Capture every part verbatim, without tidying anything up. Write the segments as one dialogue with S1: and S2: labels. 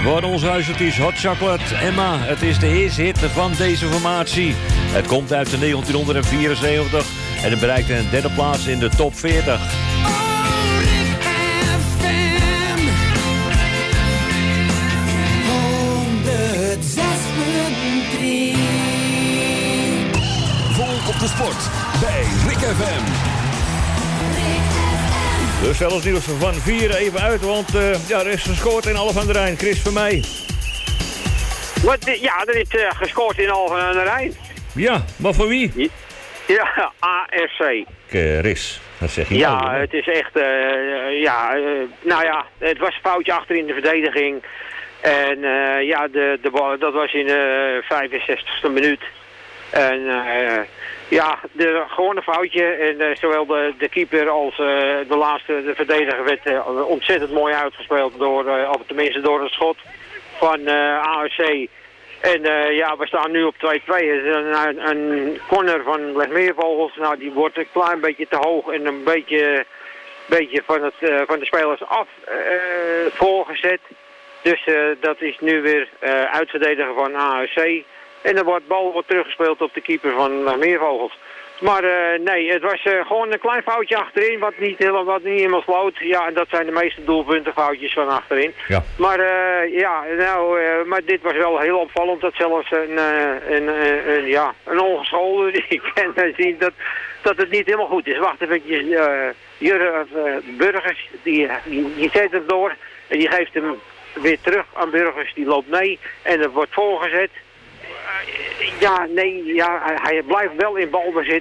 S1: Voor ons huisartiest Hot Chocolate. Emma, het is de eerste hit van deze formatie. Het komt uit de negentien vierenzeventig en het bereikt een derde plaats in de top veertig.
S2: Volk op de sport bij Rick F M.
S1: Dus zelfs nieuws van vier even uit, want uh, ja, er is gescoord in Alphen aan de Rijn. Chris van mij.
S3: Wat, ja, er is uh, gescoord in Alphen aan de Rijn.
S1: Ja, maar voor wie?
S3: Ja, A R C.
S1: Chris, dat zeg je
S3: Ja,
S1: nou,
S3: het is echt, uh, ja, uh, nou ja, het was een foutje achter in de verdediging. En uh, ja, de, de bal, dat was in de vijfenzestigste minuut. En uh, ja, de, gewoon een foutje. En uh, zowel de, de keeper als uh, de laatste, de verdediger, werd uh, ontzettend mooi uitgespeeld. Door, uh, of tenminste door een schot van uh, A R C. En uh, ja, we staan nu op twee-twee. Een, een, een corner van Legmeervogels. Nou, die wordt een klein beetje te hoog en een beetje, beetje van, het, uh, van de spelers af uh, voorgezet. Dus uh, dat is nu weer uh, uitverdedigen van A R C. En de bal wordt teruggespeeld op de keeper van Legmeervogels. Maar uh, nee, het was uh, gewoon een klein foutje achterin, wat niet helemaal, wat niet helemaal sloot. Ja, en dat zijn de meeste doelpuntenfoutjes van achterin. Ja. Maar uh, ja, nou, uh, maar dit was wel heel opvallend dat zelfs een, uh, een, een, een, ja, een ongeschoolde die kan zien dat, dat het niet helemaal goed is. Wacht even, uh, Jurre, uh, Burgers, die, die, die zet hem door en die geeft hem weer terug aan Burgers, die loopt mee en er wordt voorgezet. Ja, nee, ja, hij blijft wel in balbezit.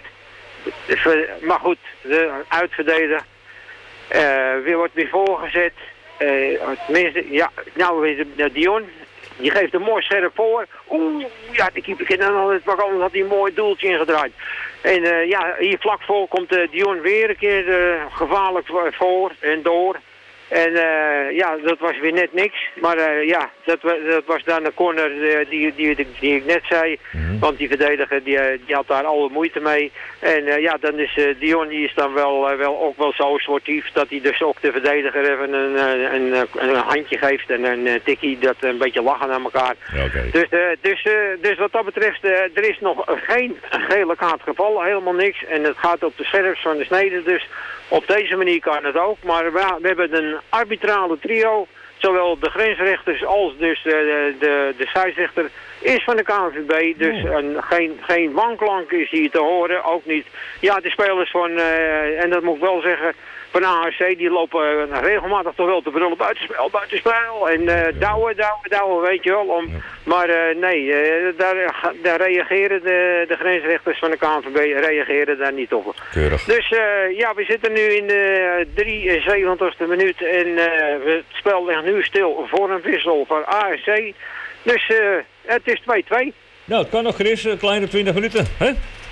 S3: Maar goed, de uitverdediger. Uh, weer wordt weer voorgezet. Uh, tenminste, ja, nou weer de Dion. Die geeft een mooi scherp voor. Oeh, ja, de keeper kan dan altijd pakken, anders had hij een mooi doeltje ingedraaid. En uh, ja, hier vlak voor komt uh, Dion weer een keer uh, gevaarlijk voor en door. En uh, ja, dat was weer net niks. Maar uh, ja, dat, dat was dan de corner uh, die, die, die, die ik net zei. Mm-hmm. Want die verdediger die, die had daar alle moeite mee. En uh, ja, dan is uh, Dion die is dan wel, uh, wel ook wel zo sportief dat hij dus ook de verdediger even een, een, een, een handje geeft en een uh, tikkie, dat een beetje lachen aan elkaar. Okay. Dus, uh, dus, uh, dus wat dat betreft, uh, er is nog geen gele kaart gevallen, helemaal niks. En het gaat op de scherps van de snede, dus op deze manier kan het ook. Maar we, we hebben een arbitrale trio, zowel de grensrechters als dus de, de, de scheidsrechter is van de K N V B. Dus oh. een, geen, geen wanklank is hier te horen, ook niet. Ja, de spelers van, uh, en dat moet ik wel zeggen, van A R C, die lopen uh, regelmatig toch wel te brullen buitenspel, buitenspel. En uh, douwen, douwen, douwen, weet je wel. Om, ja. Maar uh, nee, uh, daar, daar reageren de, de grensrechters van de K N V B reageren daar niet op. Keurig. Dus uh, ja, we zitten nu in de drieënzeventigste minuut en uh, het spel ligt nu stil voor een wissel van A R C. Dus uh, het is twee-twee.
S1: Nou, het kan nog, Chris, een kleine twintig minuten, hè?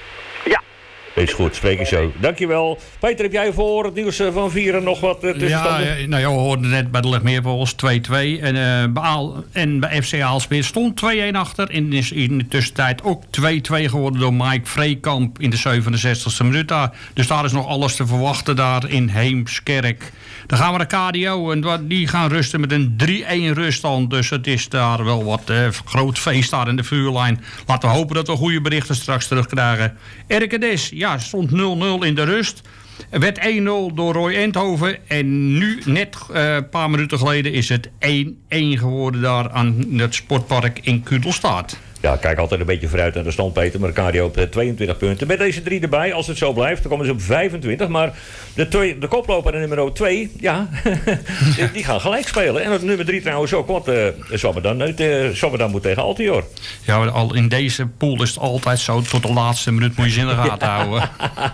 S3: Ja.
S1: Is goed, spreek je zo. Dankjewel. Peter, heb jij voor het nieuws van vieren nog wat uh, tussenstanden?
S4: Ja, nou ja, we hoorden net bij de Legmeervogels twee-twee. En, uh, bij Aal, en bij F C Aalsmeer stond twee-een achter. En is in de tussentijd ook twee-twee geworden door Mike Vreekamp in de zevenenzestigste minuut. Daar. Dus daar is nog alles te verwachten daar in Heemskerk. Dan gaan we naar K D O en die gaan rusten met een drie-een ruststand. Dus het is daar wel wat uh, groot feest daar in de vuurlijn. Laten we hopen dat we goede berichten straks terugkrijgen. R K D S, ja, stond nul nul in de rust. Werd één nul door Roy Endhoven. En nu, net uh, een paar minuten geleden, is het één-één geworden daar aan het sportpark in Kudelstaart.
S1: Ja, kijk altijd een beetje vooruit naar de stand, Peter. Maar de K D O op tweeëntwintig punten. Met deze drie erbij, als het zo blijft, dan komen ze op vijfentwintig. Maar de, twee, de koploper en nummer twee, ja, die, die gaan gelijk spelen. En op nummer drie trouwens ook, want uh, Zwammerdam uh, moet tegen Altior.
S4: Ja, al in deze pool is het altijd zo, tot de laatste minuut moet je ze in de gaten houden.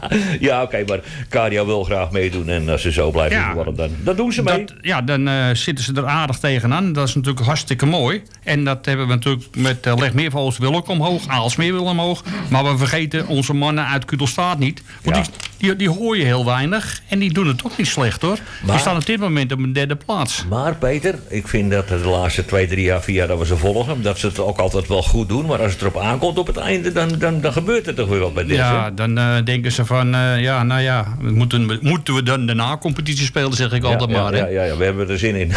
S1: Ja, oké, okay, maar K D O wil graag meedoen. En als ze zo blijven ja, worden, dan, dan doen ze mee.
S4: Dat, ja, dan uh, zitten ze er aardig tegenaan. Dat is natuurlijk hartstikke mooi. En dat hebben we natuurlijk met uh, Legmeervogels Meervols wil ook omhoog. Aalsmeer wil omhoog. Maar we vergeten onze mannen uit Kudelstaat niet. Want
S1: Ja.
S4: die, die, die hoor je heel weinig. En die doen het ook niet slecht hoor.
S1: Maar-
S4: Die staan op dit moment op een derde plaats.
S1: Maar Peter, ik vind dat de laatste twee, drie jaar, vier jaar dat we ze volgen, dat ze het ook altijd wel goed doen. Maar als het erop aankomt op het einde, dan, dan, dan gebeurt er toch weer wat bij dit.
S4: Ja,
S1: hè?
S4: dan uh, denken ze van, uh, ja, nou ja, moeten we, moeten we dan de na-competitie spelen, zeg ik
S1: ja,
S4: altijd
S1: ja,
S4: maar. Hè?
S1: ja, ja, ja, we hebben er zin in.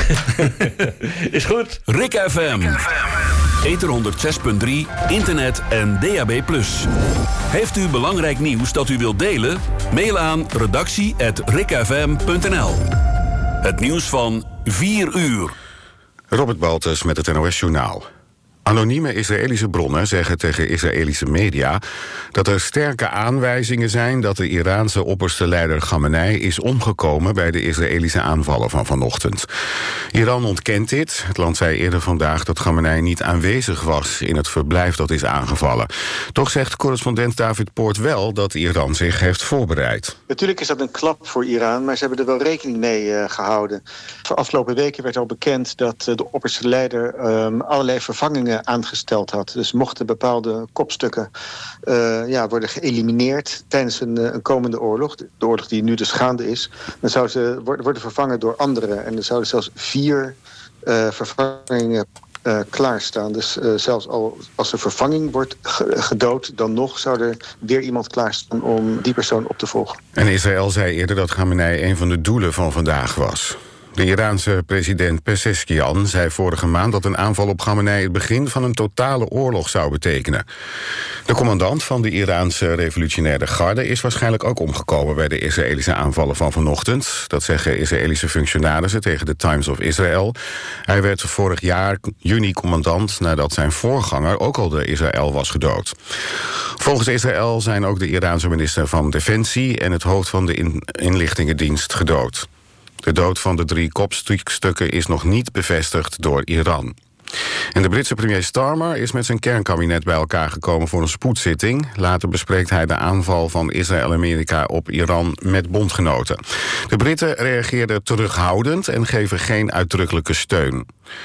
S1: Is goed.
S2: Rick F M. Ether honderdzes punt drie, internet en D A B plus. Heeft u belangrijk nieuws dat u wilt delen? Mail aan redactie at rickfm punt n l. Het nieuws van vier uur.
S5: Robert Baltus met het N O S-journaal. Anonieme Israëlische bronnen zeggen tegen Israëlische media dat er sterke aanwijzingen zijn dat de Iraanse opperste leider Khamenei is omgekomen bij de Israëlische aanvallen van vanochtend. Iran ontkent dit. Het land zei eerder vandaag dat Khamenei niet aanwezig was in het verblijf dat is aangevallen. Toch zegt correspondent David Poort wel dat Iran zich heeft voorbereid.
S6: Natuurlijk is dat een klap voor Iran, maar ze hebben er wel rekening mee uh, gehouden. Voor afgelopen weken werd al bekend dat uh, de opperste leider um, allerlei vervangingen aangesteld had. Dus mochten bepaalde kopstukken uh, ja, worden geëlimineerd tijdens een, een komende oorlog, de oorlog die nu dus gaande is, dan zouden ze worden, worden vervangen door anderen. En er zouden zelfs vier uh, vervangingen Uh, klaarstaan. Dus uh, zelfs al als een vervanging wordt ge- gedood, dan nog zou er weer iemand klaarstaan om die persoon op te volgen.
S5: En Israël zei eerder dat Khamenei een van de doelen van vandaag was. De Iraanse president Pezeshkian zei vorige maand dat een aanval op Khamenei het begin van een totale oorlog zou betekenen. De commandant van de Iraanse revolutionaire garde is waarschijnlijk ook omgekomen bij de Israëlische aanvallen van vanochtend. Dat zeggen Israëlische functionarissen tegen de Times of Israel. Hij werd vorig jaar juni commandant nadat zijn voorganger ook al door Israël was gedood. Volgens Israël zijn ook de Iraanse minister van Defensie en het hoofd van de in- inlichtingendienst gedood. De dood van de drie kopstukken is nog niet bevestigd door Iran. En de Britse premier Starmer is met zijn kernkabinet bij elkaar gekomen voor een spoedzitting. Later bespreekt hij de aanval van Israël en Amerika op Iran met bondgenoten. De Britten reageerden terughoudend en geven geen uitdrukkelijke steun.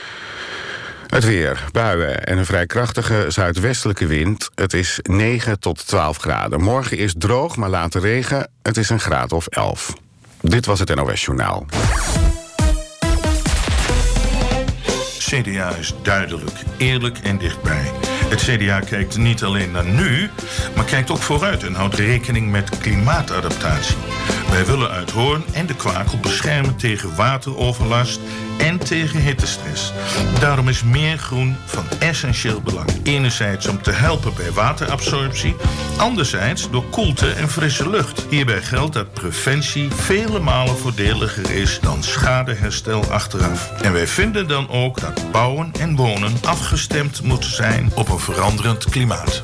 S5: Het weer, buien en een vrij krachtige zuidwestelijke wind. Het is negen tot twaalf graden. Morgen is droog, maar later regen. Het is een graad of elf. Dit was het N O S-journaal.
S7: C D A is duidelijk, eerlijk en dichtbij. Het C D A kijkt niet alleen naar nu, maar kijkt ook vooruit en houdt rekening met klimaatadaptatie. Wij willen Uithoorn en de Kwakel beschermen tegen wateroverlast en tegen hittestress. Daarom is meer groen van essentieel belang. Enerzijds om te helpen bij waterabsorptie, anderzijds door koelte en frisse lucht. Hierbij geldt dat preventie vele malen voordeliger is dan schadeherstel achteraf. En wij vinden dan ook dat bouwen en wonen afgestemd moeten zijn op een veranderend klimaat.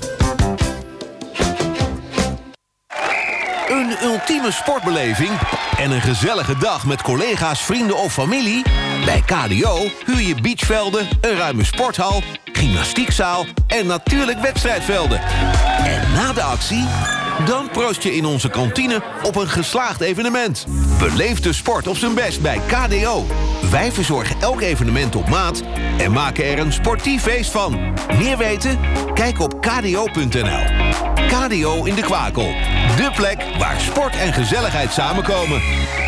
S8: Een ultieme sportbeleving en een gezellige dag met collega's, vrienden of familie? Bij K D O huur je beachvelden, een ruime sporthal, gymnastiekzaal en natuurlijk wedstrijdvelden. En na de actie, dan proost je in onze kantine op een geslaagd evenement. Beleef de sport op zijn best bij K D O. Wij verzorgen elk evenement op maat en maken er een sportief feest van. Meer weten? Kijk op k d o punt n l. K D O in de Kwakel. De plek waar sport en gezelligheid samenkomen.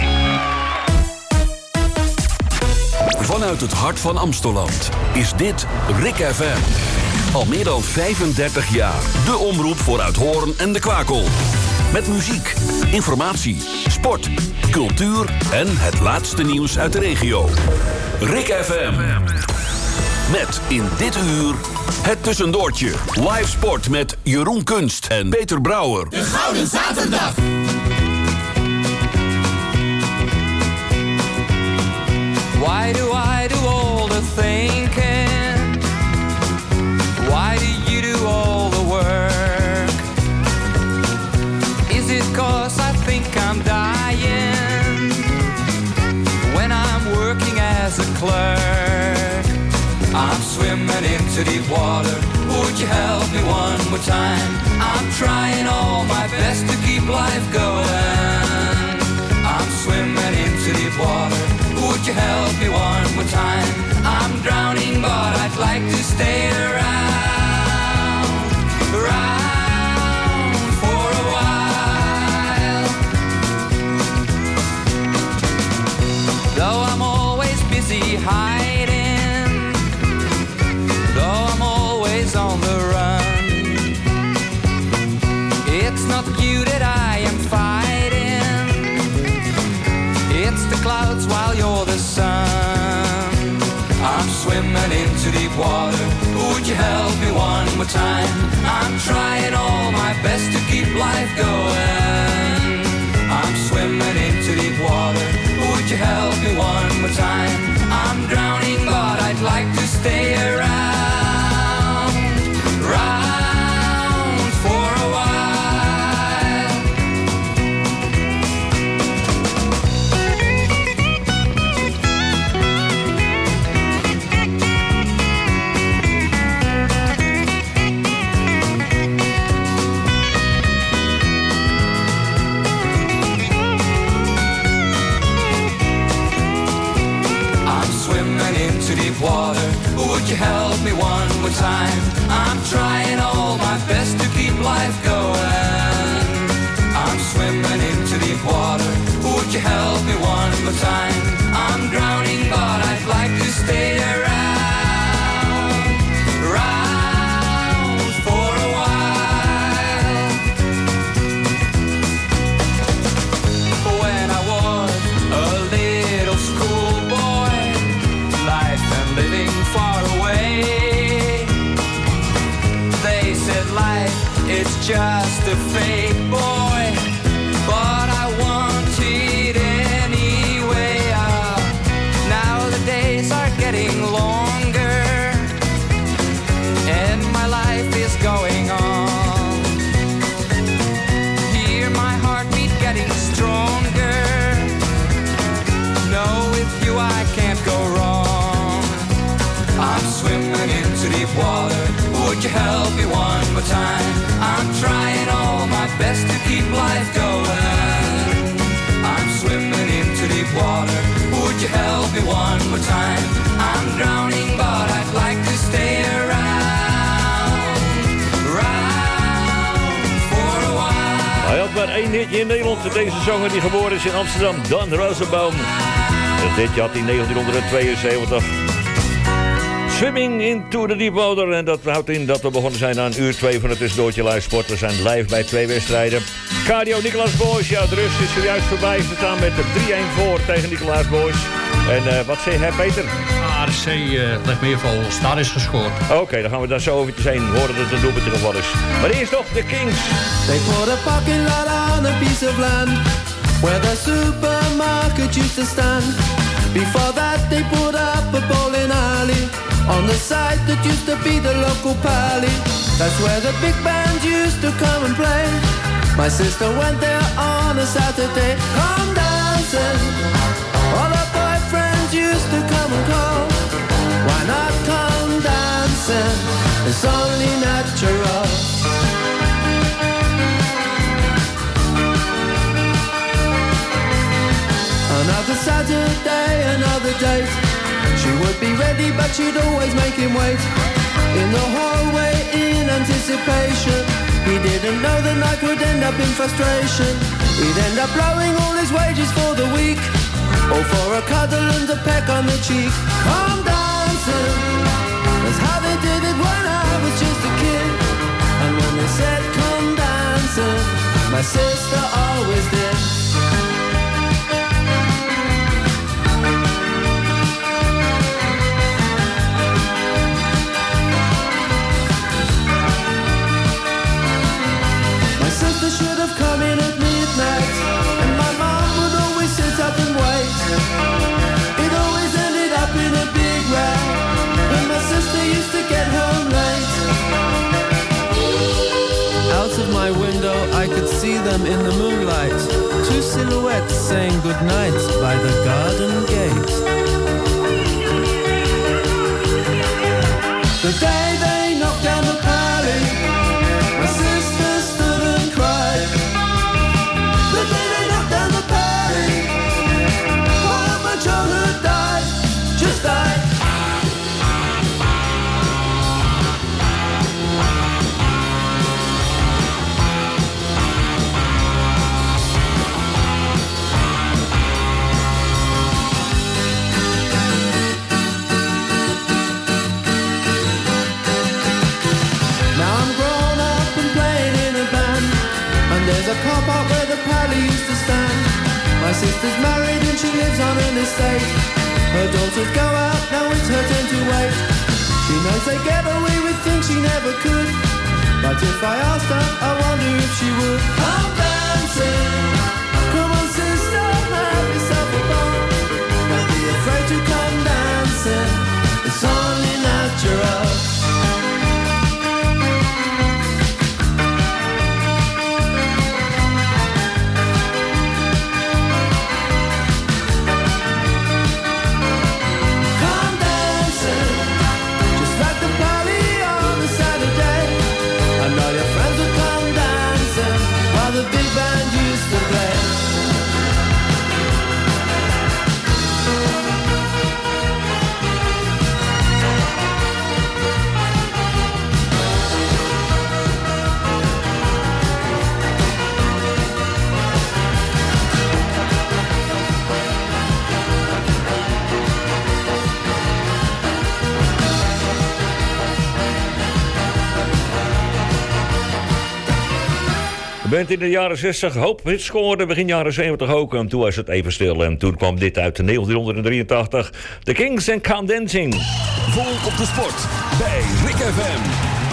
S2: Vanuit het hart van Amstelland is dit Rick F M. Al meer dan vijfendertig jaar. De omroep voor Uithoorn en de Kwakel. Met muziek, informatie, sport, cultuur en het laatste nieuws uit de regio. Rick F M. Met in dit uur het tussendoortje. Live sport met Jeroen Kunst en Peter Brouwer.
S9: De Gouden Zaterdag.
S10: Why do I do all the thinking? Why do you do all the work? Is it cause I think I'm dying when I'm working as a clerk? I'm swimming into deep water. Would you help me one more time? I'm trying all my best to keep life going. I'm swimming into deep water. Would you help me one more time? I'm drowning, but I'd like to stay around. hiding, though I'm always on the run. It's not you that I am fighting, it's the clouds while you're the sun. I'm swimming into deep water, would you help me one more time? I'm trying all my best to keep life going. I'm swimming into deep water, would you help me one more time? I'm drowning but I'd like to stay around, round for a while. Water, would you help me one more time? I'm trying all my best to keep life going. I'm swimming into deep water, would you help me one more time? I'm drowning but I'd like to stay around, around for a while. When I was a little schoolboy, life and living far away, they said life is just a fake, boy, but I want it anyway. Uh, now the days are getting longer and my life is going on. Hear my heartbeat getting stronger. No, with you I can't go wrong. I'm swimming into deep water, would you help me one more time? I'm trying all my best to keep life going. I'm swimming into deep water, would you help me one more time? I'm drowning but I'd like to stay around, round for a while.
S1: Hij had maar één hitje in Nederland, deze zanger die geboren is in Amsterdam, Dan Rosenbaum. Dit had hij in negentien tweeënzeventig. Swimming into the deep water. En dat houdt in dat we begonnen zijn aan uur twee van het tussendoortje live sport. We zijn live bij twee wedstrijden. Cardio Nicolaas Boys. Ja, de rust is zojuist voorbij. Ze staan met drie-een voor tegen Nicolaas Boys. En uh, wat zeg jij, Peter?
S4: A R C uh, Legmeervogels, daar is gescoord.
S1: Oké, okay, dan gaan we daar zo eventjes heen. Horen dat het een doelpunt nog wel is. Maar eerst nog de Kings.
S9: They put a parking lot on a piece of land where the supermarket used to stand. Before that they put up a bowling alley on the site that used to be the local pally. That's where the big band used to come and play. My sister went there on a Saturday. Come dancing, all her boyfriends used to come and call. Why not come dancing? It's only natural. Another Saturday, another date. She would be ready, but she'd always make him wait. In the hallway, in anticipation. He didn't know the night would end up in frustration. He'd end up blowing all his wages for the week, or for a cuddle and a peck on the cheek. Come dancing, that's how they did it when I was just a kid. And when they said come dancing, my sister always did. Should have come in at midnight, and my mom would always sit up and wait. It always ended up in a big row when my sister used to get home late. Out of my window I could see them in the moonlight, two silhouettes saying goodnight by the garden gate. The day they knocked down the pally, my sister stood and cried. The day they knocked down the pally, all of my childhood died, just died. estate. Her daughters go out, now it's her turn to wait. She knows they get away with things she never could. But if I asked her, I wonder if she would. I'm dancing. Come on, sister, have yourself a ball. Don't be afraid to come dancing. It's only natural. The big band used to play.
S1: Je bent in de jaren zestig hoop hits scoorde, begin jaren zeventig ook. En toen was het even stil en toen kwam dit uit negentien drieëntachtig. The Kings and Come Dancing.
S2: Volk op de sport bij Rick F M.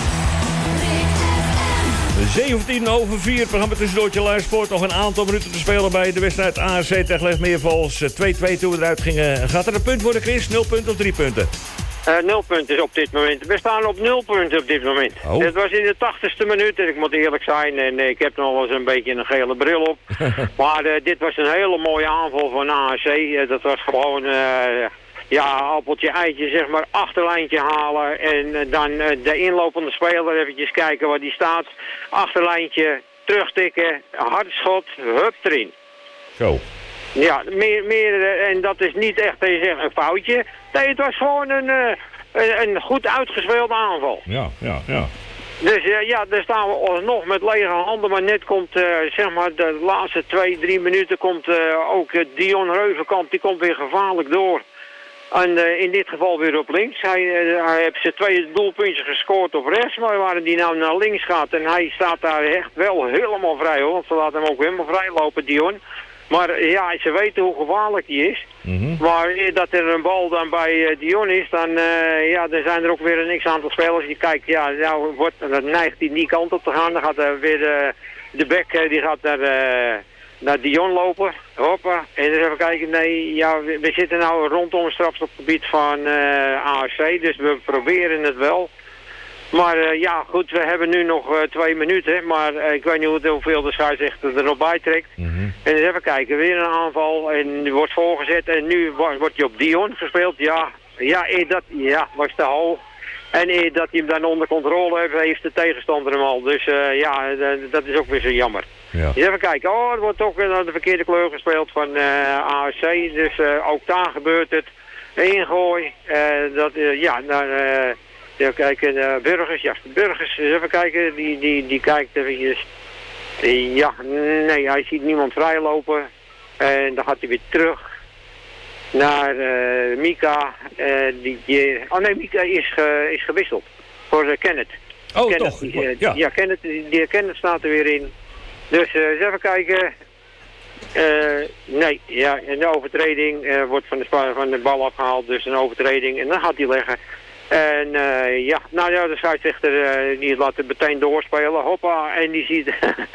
S1: zeventien over vier, programma tussendoortje live sport. Nog een aantal minuten te spelen bij de wedstrijd A C tegen Legmeervals. twee twee toen we eruit gingen. Gaat er een punt worden, Chris? Nul punten of drie punten?
S3: Uh, nul punten op dit moment. We staan op nul punten op dit moment.
S1: Oh.
S3: Het was in de tachtigste minuut, en ik moet eerlijk zijn, en ik heb nog wel eens een beetje een gele bril op. Maar uh, dit was een hele mooie aanval van A C. Uh, dat was gewoon, uh, ja, appeltje, eitje, zeg maar, achterlijntje halen. En uh, dan uh, de inlopende speler eventjes kijken waar die staat. Achterlijntje, terugtikken, hard schot, hup erin.
S1: Zo.
S3: Ja, meer, meer, en dat is niet echt een foutje. Nee, het was gewoon een, een, een goed uitgespeelde aanval.
S1: Ja, ja, ja.
S3: Dus uh, ja, daar staan we nog met lege handen. Maar net komt, uh, zeg maar, de laatste twee, drie minuten komt uh, ook uh, Dion Reuvenkamp. Die komt weer gevaarlijk door. En uh, in dit geval weer op links. Hij, uh, hij heeft zijn twee doelpuntjes gescoord op rechts. Maar waar hij nou naar links gaat. En hij staat daar echt wel helemaal vrij, hoor. Want ze laten hem ook helemaal vrij lopen, Dion. Maar ja, ze weten hoe gevaarlijk die is. Mm-hmm. Maar dat er een bal dan bij uh, Dion is, dan, uh, ja, dan zijn er ook weer een x-aantal spelers die kijken, ja, nou wordt, dan neigt hij die kant op te gaan. Dan gaat er weer uh, de bek, uh, die gaat naar, uh, naar Dion lopen. Hoppa. En dan even kijken, nee, ja, we, we zitten nou rondom het strafschopgebied van uh, A F C, dus we proberen het wel. Maar uh, ja, goed, we hebben nu nog uh, twee minuten. Maar uh, ik weet niet hoe, hoeveel de scheidsrechter er nog bij trekt. Mm-hmm. En eens even kijken, weer een aanval. En die wordt voorgezet. En nu wordt hij op Dion gespeeld. Ja, ja, dat ja, was te hoog. En eer dat hij hem dan onder controle heeft, heeft de tegenstander hem al. Dus uh, ja, dat is ook weer zo jammer. Ja. Dus even kijken. Oh, er wordt ook naar de verkeerde kleur gespeeld van uh, A F C. Dus uh, ook daar gebeurt het. Ingooi. Uh, dat, uh, ja, naar... Uh, Ja, kijken, uh, Burgers, ja, Burgers, even kijken, die, die, die kijkt eventjes. Uh, ja, nee, hij ziet niemand vrijlopen. En dan gaat hij weer terug naar uh, Mika. Uh, die, die, oh nee, Mika is, ge, is gewisseld voor uh, Kenneth.
S1: Oh,
S3: Kenneth,
S1: toch?
S3: Die, uh,
S1: ja,
S3: ja Kenneth, die, die Kenneth staat er weer in. Dus uh, eens even kijken. Uh, nee, ja, een overtreding uh, wordt van de, van de bal afgehaald, dus een overtreding. En dan gaat hij leggen. En uh, ja, nou ja, de scheidsrechter uh, die laat het meteen doorspelen, hoppa, en die ziet,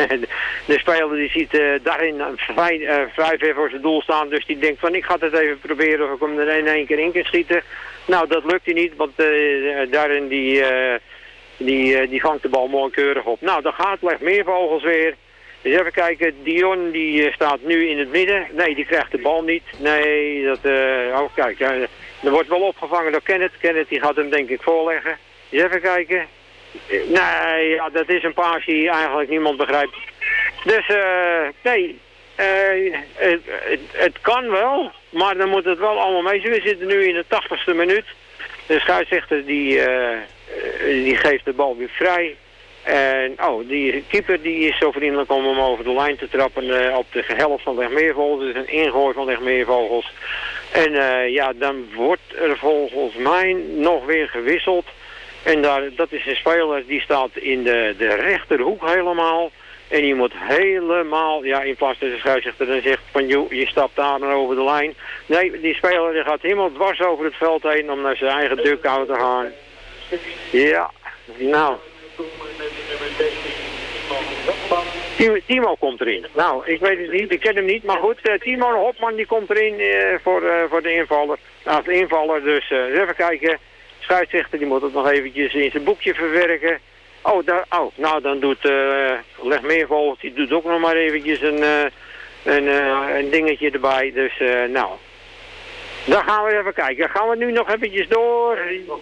S3: de speler die ziet uh, daarin vrij, uh, vrij ver voor zijn doel staan, dus die denkt van ik ga het even proberen of ik hem er in één keer in kan schieten. Nou, dat lukt hij niet, want uh, daarin die, uh, die, uh, die vangt de bal mooi keurig op. Nou, dan gaat Legmeervogels weer. Dus even kijken, Dion die uh, staat nu in het midden. Nee, die krijgt de bal niet. Nee, dat, uh, oh kijk, uh, er wordt wel opgevangen door Kenneth. Kenneth die gaat hem denk ik voorleggen. Dus even kijken. Nee, ja, dat is een paas die eigenlijk niemand begrijpt. Dus, uh, nee, uh, het, het, het kan wel, maar dan moet het wel allemaal mee. We zitten nu in de tachtigste minuut. De scheidsrechter die, uh, die geeft de bal weer vrij. En oh, die keeper die is zo vriendelijk om hem over de lijn te trappen uh, op de helft van Legmeervogels. Dus een ingooi van Legmeervogels. En uh, ja, dan wordt er volgens mij nog weer gewisseld. En daar, dat is een speler die staat in de, de rechterhoek helemaal. En je moet helemaal, ja, in plaats dat de scheidsrechter dan zegt van, joh, je stapt daar naar over de lijn. Nee, die speler die gaat helemaal dwars over het veld heen om naar zijn eigen dugout te gaan. Ja, nou. Timo komt erin. Nou, ik weet het niet, ik ken hem niet, maar goed, uh, Timo Hopman die komt erin uh, voor, uh, voor de invaller. Nou, de invaller, dus uh, even kijken. Scheidsrechter die moet het nog eventjes in zijn boekje verwerken. Oh, daar, oh nou dan doet uh, Legmeervogels, die doet ook nog maar eventjes een, uh, een, uh, een dingetje erbij. Dus uh, nou, dan gaan we even kijken. Gaan we nu nog eventjes door.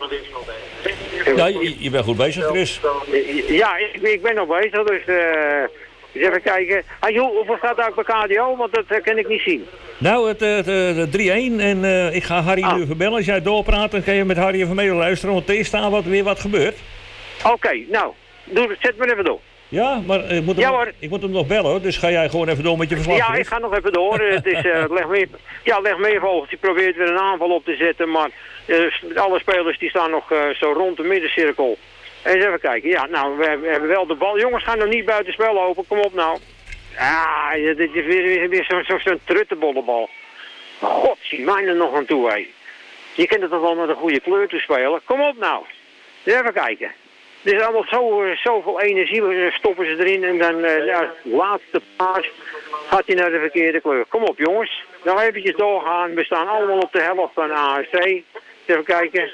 S1: Ja, je, je bent goed bezig, Chris.
S3: Ja, ik, ik ben nog bezig, dus uh, eens even kijken. Ah, joh, hoeveel staat daar bij K D O? Want dat uh, kan ik niet zien.
S1: Nou, het, het, het drie-een en uh, ik ga Harry
S3: ah.
S1: nu even bellen. Als jij doorpraat, dan kan je met Harry even mee luisteren. Want er is daar wat, weer wat gebeurt.
S3: Oké, okay, nou, doe, zet me even door.
S1: Ja, maar ik moet, hem, ja, ik moet hem nog bellen hoor, dus ga jij gewoon even door met je verslag.
S3: Ja, ik ga nog even door. Het is, uh, leg meer, ja, leg Meervogels, die probeert weer een aanval op te zetten, maar uh, alle spelers die staan nog uh, zo rond de middencirkel. En eens even kijken, ja, nou, we, we hebben wel de bal. Jongens, gaan nog niet buiten spel lopen, kom op nou. Ah, dit is weer, weer, weer zo'n zo, zo truttenbollenbal. God, zie mij er nog aan toe, hé. Je kent het toch wel met een goede kleur te spelen. Kom op nou. Even kijken. Er is allemaal zo, zoveel energie, stoppen ze erin en dan uh, ja, laatste paas gaat hij naar de verkeerde kleur. Kom op jongens, nog eventjes doorgaan. We staan allemaal op de helft van A S C. Even kijken.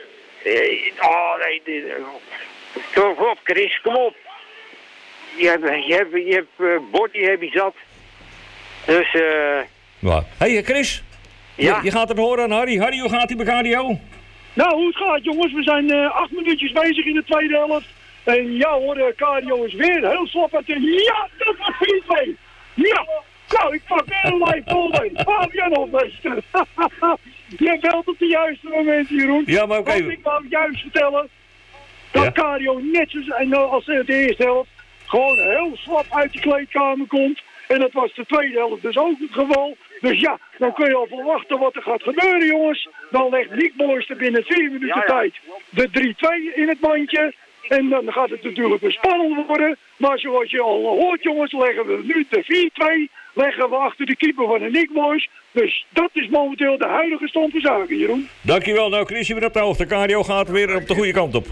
S3: Oh nee, kom op Chris, kom op. Je hebt, je hebt, je hebt uh, bord, die heb je zat. Dus eh... Uh...
S1: Ja. Hé hey, Chris,
S3: ja?
S1: je, je gaat het horen aan Harry. Harry, hoe gaat hij bij K D O?
S11: Nou, hoe het gaat jongens, we zijn uh, acht minuutjes bezig in de tweede helft. En ja hoor, uh, K D O is weer heel slap uit de... Ja, dat was vier twee! Ja! Nou, ik pak weer een live vol mee. Fabian Hofmeester. Je belt op de juiste moment, Jeroen.
S1: Ja, maar oké. Okay.
S11: Want ik wou juist vertellen dat ja? K D O net zoals als de eerste helft gewoon heel slap uit de kleedkamer komt. En dat was de tweede helft dus ook het geval. Dus ja, dan kun je al verwachten wat er gaat gebeuren, jongens. Dan legt Nick Boyster binnen vier minuten ja, ja. tijd de drie twee in het mandje. En dan gaat het natuurlijk weer spannend worden. Maar zoals je al hoort, jongens, leggen we nu de vier twee. Leggen we achter de keeper van de Nick Boys. Dus dat is momenteel de huidige stand van zaken, Jeroen.
S1: Dankjewel. Nou, Chris, je bent op de hoogte. K D O gaat weer op de goede kant op.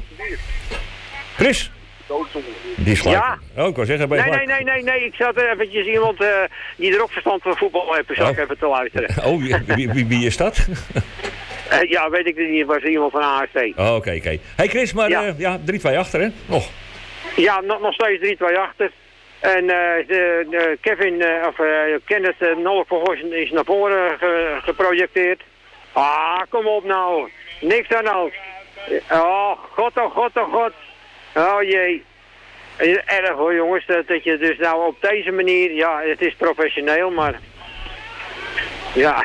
S1: Chris? Die is
S3: ja.
S1: Oh, ik wou zeggen, bij
S3: nee, nee, nee, nee, nee. Ik zat eventjes iemand uh, die er ook verstand van voetbal heeft, zat oh. even te luisteren.
S1: Oh, wie, wie, wie is dat?
S3: uh, ja, weet ik niet. Het was iemand van A S C.
S1: Oh, oké, oké. Okay, okay. Hey Chris, maar ja, uh, ja drie twee achter, hè? Nog.
S3: Ja, nog, nog steeds drie twee achter. En uh, de, de Kevin, uh, of uh, Kenneth uh, Nolk van Horsen is naar voren ge, geprojecteerd. Ah, kom op nou. Niks aan alles. Oh, god, oh, god, oh, god. Oh jee. Het is erg hoor jongens, dat, dat je dus nou op deze manier, ja het is professioneel, maar ja.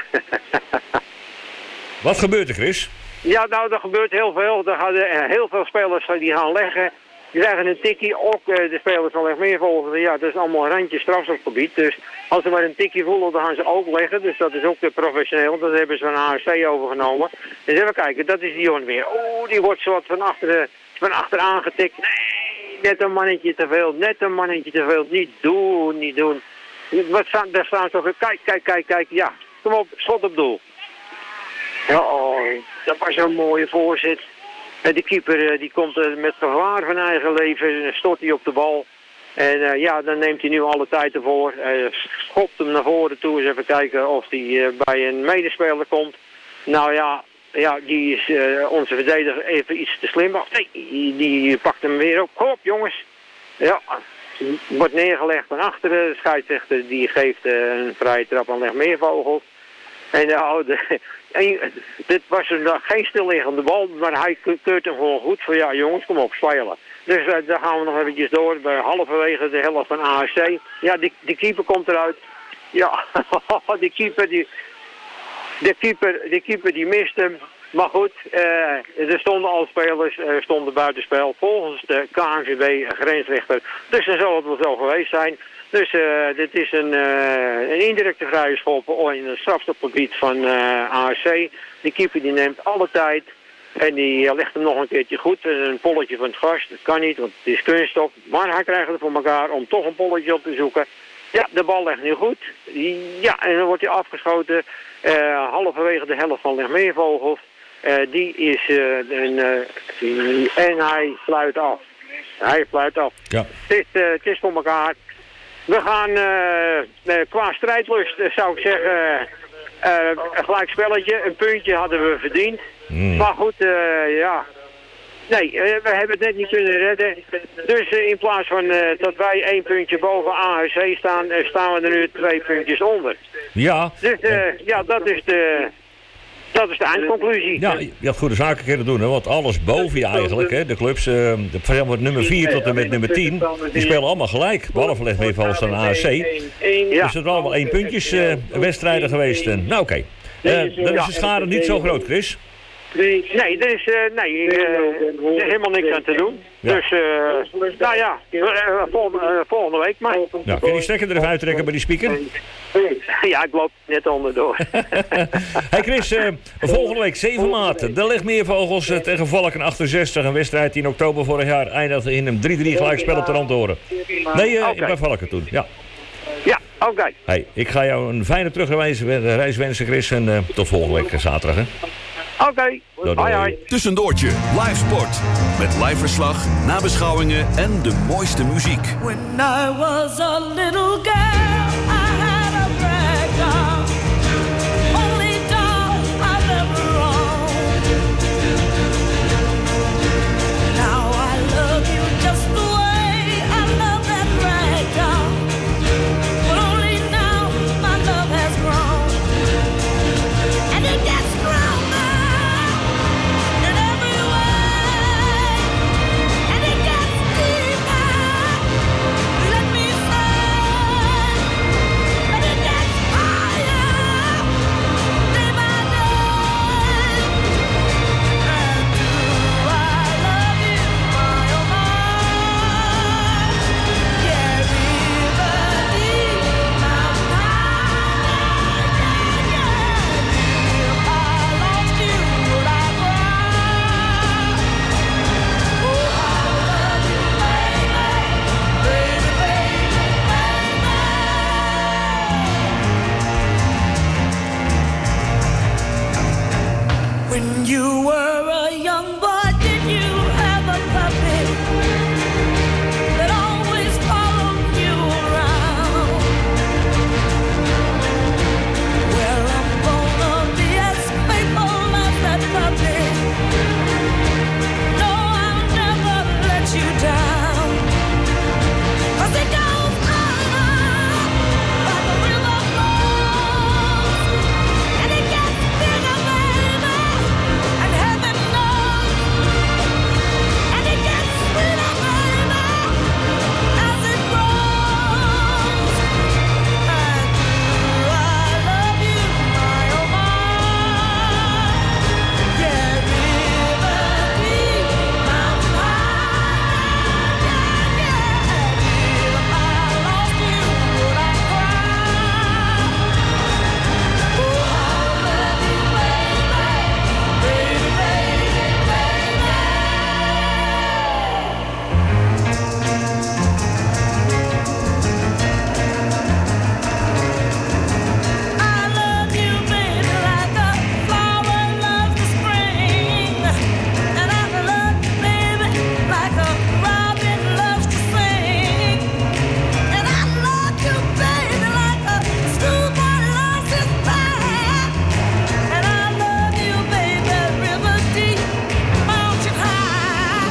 S1: Wat gebeurt er Chris?
S3: Ja nou er gebeurt heel veel, er gaan heel veel spelers die gaan leggen, die krijgen een tikkie, ook uh, de spelers van Legmeervogels, ja dat is allemaal een randje strafschopgebied, dus als ze maar een tikkie voelen dan gaan ze ook leggen, dus dat is ook uh, professioneel, dat hebben ze van A S C overgenomen. Dus even kijken, dat is Dion weer, oeh die wordt zo wat van achteren. Van achteraan getikt. Nee, net een mannetje te veel. Net een mannetje te veel. Niet doen, niet doen. Wat staan, daar staan ze over. Kijk, kijk, kijk, kijk. Ja, kom op. Schot op doel. Ja, oh, dat was een mooie voorzet. En de keeper die komt met gevaar van eigen leven. En stort hij op de bal. En uh, ja, dan neemt hij nu alle tijd ervoor. Uh, schopt hem naar voren toe. Eens even kijken of hij uh, bij een medespeler komt. Nou ja. Ja, die is uh, onze verdediger even iets te slim. Nee, die, die pakt hem weer op. Kom op, jongens. Ja, wordt neergelegd van achteren. De scheidsrechter die geeft uh, een vrije trap aan Legmeervogels. En uh, de, en, dit was een, uh, geen stilliggende bal, maar hij keurt hem gewoon goed. Van ja, jongens, kom op, spelen. Dus uh, daar gaan we nog eventjes door. Bij halverwege de helft van A S C. Ja, die, die keeper komt eruit. Ja, die keeper die... De keeper, de keeper die mist hem. Maar goed, uh, er stonden al spelers, uh, stonden buitenspel volgens de K N V B grensrechter. Dus dan zal het wel zo geweest zijn. Dus uh, dit is een, uh, een indirecte vrije schop in het strafstopgebied van uh, A S C. De keeper die neemt alle tijd. En die uh, legt hem nog een keertje goed. Een polletje van het gas, dat kan niet, want het is kunststof. Maar hij krijgt het voor elkaar om toch een polletje op te zoeken. Ja, de bal ligt nu goed. Ja, en dan wordt hij afgeschoten. Uh, halverwege de helft van Legmeervogels. Uh, die is... Uh, een, uh, en hij fluit af. Hij fluit af.
S1: Ja.
S3: Het is, uh, het is voor elkaar. We gaan uh, uh, qua strijdlust, uh, zou ik zeggen... Uh, een gelijk spelletje. Een puntje hadden we verdiend. Mm. Maar goed, uh, ja... Nee, uh, we hebben het net niet kunnen redden. Dus uh, in plaats van uh, dat wij één puntje boven A H C staan, uh, staan we er nu twee puntjes onder.
S1: Ja.
S3: Dus uh, ja, dat is de... Dat is de eindconclusie.
S1: Ja, je had goede zaken kunnen doen, hè? Want alles boven je eigenlijk, hè? De clubs, uh, de, van nummer vier tot en met nummer tien, die spelen allemaal gelijk. Behalve Legmeervogels en A H C. Ja. Dus er zijn allemaal één puntjes uh, wedstrijden geweest. Uh, nou oké, okay. uh, dan is de schade niet zo groot, Chris.
S3: Nee, er is, uh, nee, uh, er is helemaal niks aan te doen. Ja. Dus, uh, nou ja, uh, volgende, uh, volgende week maar.
S1: Nou, kun je die stekker er even uittrekken bij die speaker?
S3: Ja, ik loop net onderdoor.
S1: Hey Chris, uh, volgende week zeven maart. De Legmeervogels uh, tegen Valken achtenzestig. Een wedstrijd die in oktober vorig jaar eindigde in een drie drie gelijkspel op de Randtoren. Nee, uh, okay. bij Valken toen, ja.
S3: Ja, oké. Okay.
S1: Hey, ik ga jou een fijne terugreis wensen, Chris. En uh, tot volgende week zaterdag, hè.
S3: Oké, okay. Hoi hoi.
S2: Tussendoortje, live sport. Met live verslag, nabeschouwingen en de mooiste muziek.
S9: When I was a little girl, I had a rag doll. Only doll I've ever owned. Now I love you just the way I love that rag doll. But only now my love has grown. And it gets stronger. When you were a young boy, did you have a puppy that always followed you around? Well, I'm gonna be as faithful as that puppy. No, I'll never let you down. 'Cause it goes on like the river flows, and it gets bigger, baby. And heaven knows, and it gets sweeter, baby, as it grows. And do I love you, my oh my? Yeah, river deep, mountain high, yeah, yeah. If I lost you, would I cry? Oh, I love you, baby, baby, baby, baby. I love you, baby, like a flower loves the spring. And I love you, baby, like a robin loves to sing. And I love you, baby, like a schoolboy loves his band. And I love you, baby, river deep, mountain high.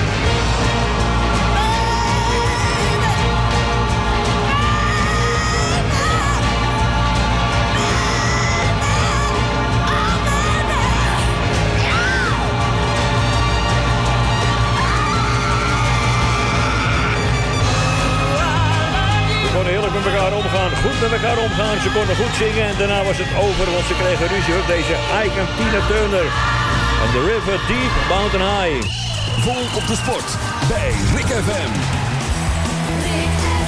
S1: Ze konden heerlijk met elkaar omgaan, goed met elkaar omgaan. Ze konden goed zingen en daarna was het over, want ze kregen ruzie op deze Ike en Tina Turner. En The River Deep, Mountain High.
S2: Volg op de sport bij Rick F M.
S9: Rick F M.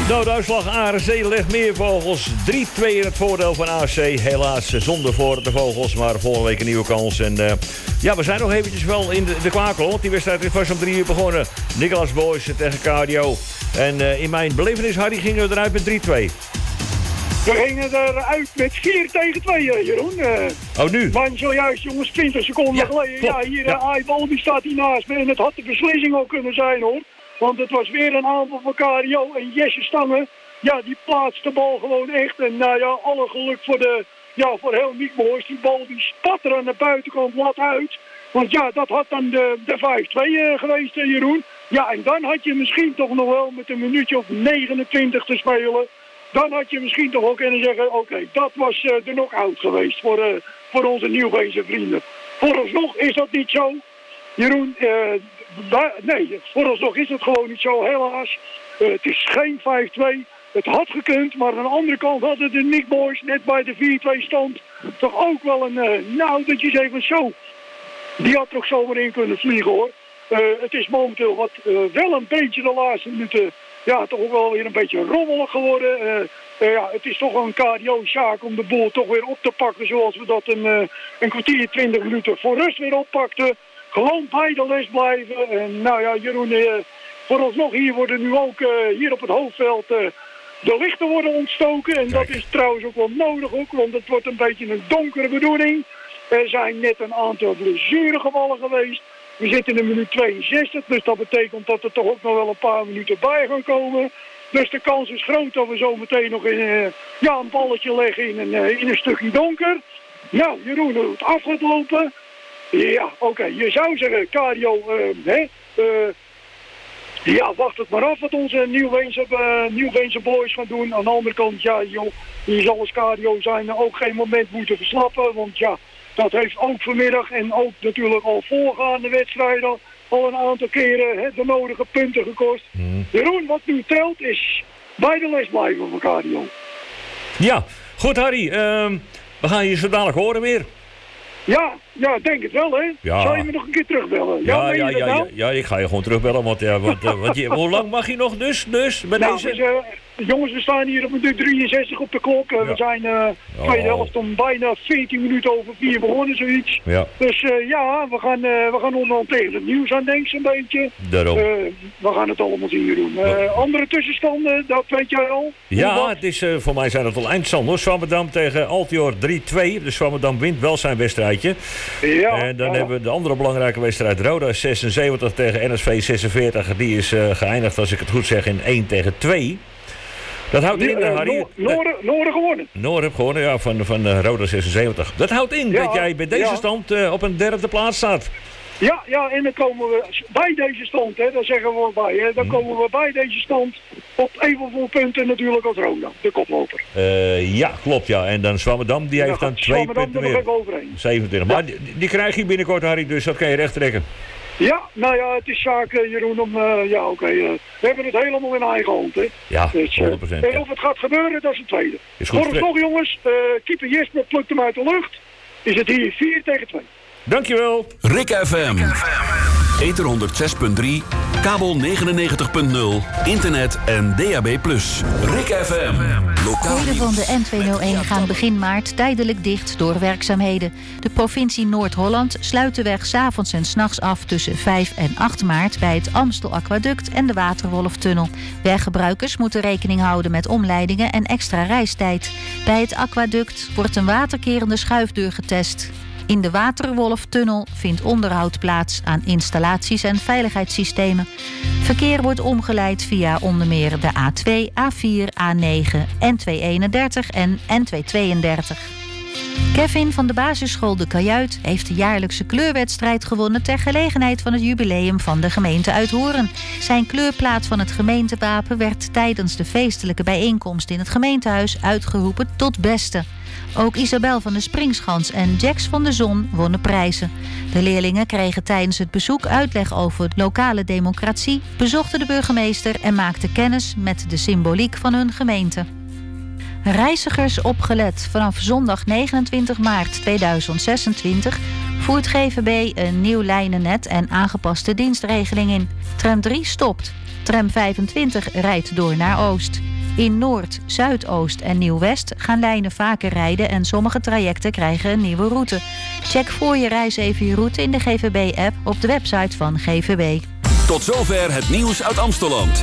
S1: Nou, de uitslag A R C Legmeervogels. drie twee in het voordeel van A R C. Helaas zonder voor de Vogels, maar volgende week een nieuwe kans. En uh, ja, we zijn nog eventjes wel in de, de kwakel, want die wedstrijd is vast om drie uur begonnen. Nicolas Boys tegen Cardio. En uh, in mijn belevenis, Harry, gingen we eruit met drie twee.
S11: We gingen eruit met vier tegen twee, Jeroen. Uh,
S1: oh, nu?
S11: Maar zojuist, jongens, twintig seconden ja, geleden.
S1: Klopt.
S11: Ja, hier,
S1: ja.
S11: uh, Aibal, die staat hier naast me. En het had de beslissing ook kunnen zijn, hoor. Want het was weer een aanval van Cario en Jesse Stangen. Ja, die plaatst de bal gewoon echt. En nou ja, alle geluk voor de, ja, voor heel Niekboys. Die bal die spat er aan de buitenkant lat uit. Want ja, dat had dan de, de vijf twee uh, geweest, uh, Jeroen. Ja, en dan had je misschien toch nog wel met een minuutje of negenentwintig te spelen. Dan had je misschien toch ook kunnen zeggen, oké, okay, dat was uh, de knock-out geweest voor, uh, voor onze Nieuwgeese vrienden. Vooralsnog is dat niet zo. Jeroen, uh, da- nee, vooralsnog is het gewoon niet zo, helaas. Uh, het is geen vijf twee. Het had gekund, maar aan de andere kant hadden de Nickboys net bij de vier twee stand toch ook wel een, uh, nou, dat je zegt van zo. Die had toch zomaar in kunnen vliegen, hoor. Uh, het is momenteel wat uh, wel een beetje de laatste minuten, ja, toch ook wel weer een beetje rommelig geworden. Uh, uh, ja, het is toch wel een cardio-zaak om de boel toch weer op te pakken zoals we dat een, uh, een kwartier, twintig minuten voor rust weer oppakten. Gewoon bij de les blijven. En nou ja, Jeroen, uh, vooralsnog hier worden nu ook uh, hier op het hoofdveld uh, de lichten worden ontstoken. En Kijk. Dat is trouwens ook wel nodig ook, want het wordt een beetje een donkere bedoeling. Er zijn net een aantal blessuregevallen geweest. We zitten in minuut tweeënzestig, dus dat betekent dat er toch ook nog wel een paar minuten bij gaan komen. Dus de kans is groot dat we zo meteen nog in, uh, ja, een balletje leggen in een, uh, in een stukje donker. Nou, Jeroen, hoe het af gaat lopen. Ja, oké, okay. Je zou zeggen, Cario, uh, hè, uh, ja, wacht het maar af wat onze Nieuwweense, uh, Nieuwweense boys gaan doen. Aan de andere kant, ja, joh, je zal als Cario zijn ook geen moment moeten verslappen, want ja, dat heeft ook vanmiddag en ook natuurlijk al voorgaande wedstrijden al een aantal keren hè, de nodige punten gekost. Mm. Jeroen, wat nu telt is bij de les blijven van Cario.
S1: Ja, goed Harry, uh, we gaan je zo dadelijk horen weer.
S11: Ja, ja, denk het wel, hè.
S1: Ja.
S11: Zou je me nog een keer terugbellen?
S1: Ja,
S11: ja,
S1: ja, ja,
S11: nou?
S1: ja, ja, ik ga je gewoon terugbellen, want, ja, want, uh, want je, hoe lang mag je nog dus, dus bij
S11: nou,
S1: deze?
S11: Dus, uh, jongens, we staan hier op minuut drieënzestig op de klok. Uh, ja. We zijn uh, tweede helft om bijna veertien minuten over vier begonnen, zoiets.
S1: Ja.
S11: Dus uh, ja, we gaan, uh, we gaan onderhand tegen het nieuws aan denken, een beetje.
S1: Daarom.
S11: Uh, we gaan het allemaal zien doen. Uh, andere tussenstanden, dat weet jij al?
S1: Ja, het is, uh, voor mij zijn het al eindstanden. Swammerdam tegen Altior drie twee. Dus Swammerdam wint wel zijn wedstrijdje.
S11: Ja,
S1: en dan
S11: ja.
S1: hebben we de andere belangrijke wedstrijd. Roda zesenzeventig tegen N S V zesenveertig. Die is uh, geëindigd, als ik het goed zeg, in één tegen twee. Dat houdt in, uh, Harry...
S11: Noorden, Noorden gewonnen.
S1: Noorden gewonnen, ja, van, van uh, Roda zesenzeventig. Dat houdt in ja, dat jij bij deze ja. stand uh, op een derde plaats staat.
S11: Ja, ja, en dan komen we bij deze stand, hè, daar zeggen we bij, hè, dan komen we bij deze stand op evenveel punten natuurlijk als Roda, de koploper.
S1: Uh, ja, klopt, ja. En dan Swammerdam, die ja, heeft dan twee punten meer. zevenentwintig. Ja. Maar die, die krijg je binnenkort, Harry, dus dat kan je recht trekken.
S11: Ja, nou ja, het is zaak, uh, Jeroen, om, uh, ja, oké, okay, uh, we hebben het helemaal in eigen hand, hè.
S1: Ja,
S11: dus, uh,
S1: honderd procent.
S11: En
S1: ja.
S11: of het gaat gebeuren, dat is het tweede. Vooralsnog, jongens, uh, keeper Jesper plukt hem uit de lucht. Is het hier vier tegen twee.
S1: Dankjewel.
S2: Rick F M. Ether honderdzes punt drie, kabel negenennegentig punt nul, internet en D A B plus. Rick F M. Lokaal
S12: Delen van de N tweehonderdéén gaan begin maart tijdelijk dicht door werkzaamheden. De provincie Noord-Holland sluit de weg 's avonds en 's nachts af tussen vijf en acht maart bij het Amstel Aquaduct en de Waterwolftunnel. Weggebruikers moeten rekening houden met omleidingen en extra reistijd. Bij het aquaduct wordt een waterkerende schuifdeur getest. In de Waterwolftunnel vindt onderhoud plaats aan installaties en veiligheidssystemen. Verkeer wordt omgeleid via onder meer de A twee, A vier, A negen, N tweehonderdeenendertig en N tweehonderdtweeëndertig. Kevin van de basisschool De Kajuit heeft de jaarlijkse kleurwedstrijd gewonnen ter gelegenheid van het jubileum van de gemeente Uithoorn. Zijn kleurplaat van het gemeentewapen werd tijdens de feestelijke bijeenkomst in het gemeentehuis uitgeroepen tot beste. Ook Isabel van de Springschans en Jax van de Zon wonnen prijzen. De leerlingen kregen tijdens het bezoek uitleg over lokale democratie, bezochten de burgemeester en maakten kennis met de symboliek van hun gemeente. Reizigers opgelet. Vanaf zondag negenentwintig maart tweeduizend zesentwintig voert G V B een nieuw lijnennet en aangepaste dienstregeling in. Tram drie stopt. Tram vijfentwintig rijdt door naar Oost. In Noord, Zuidoost en Nieuw-West gaan lijnen vaker rijden en sommige trajecten krijgen een nieuwe route. Check voor je reis even je route in de G V B-app op de website van G V B.
S2: Tot zover het nieuws uit Amsteland.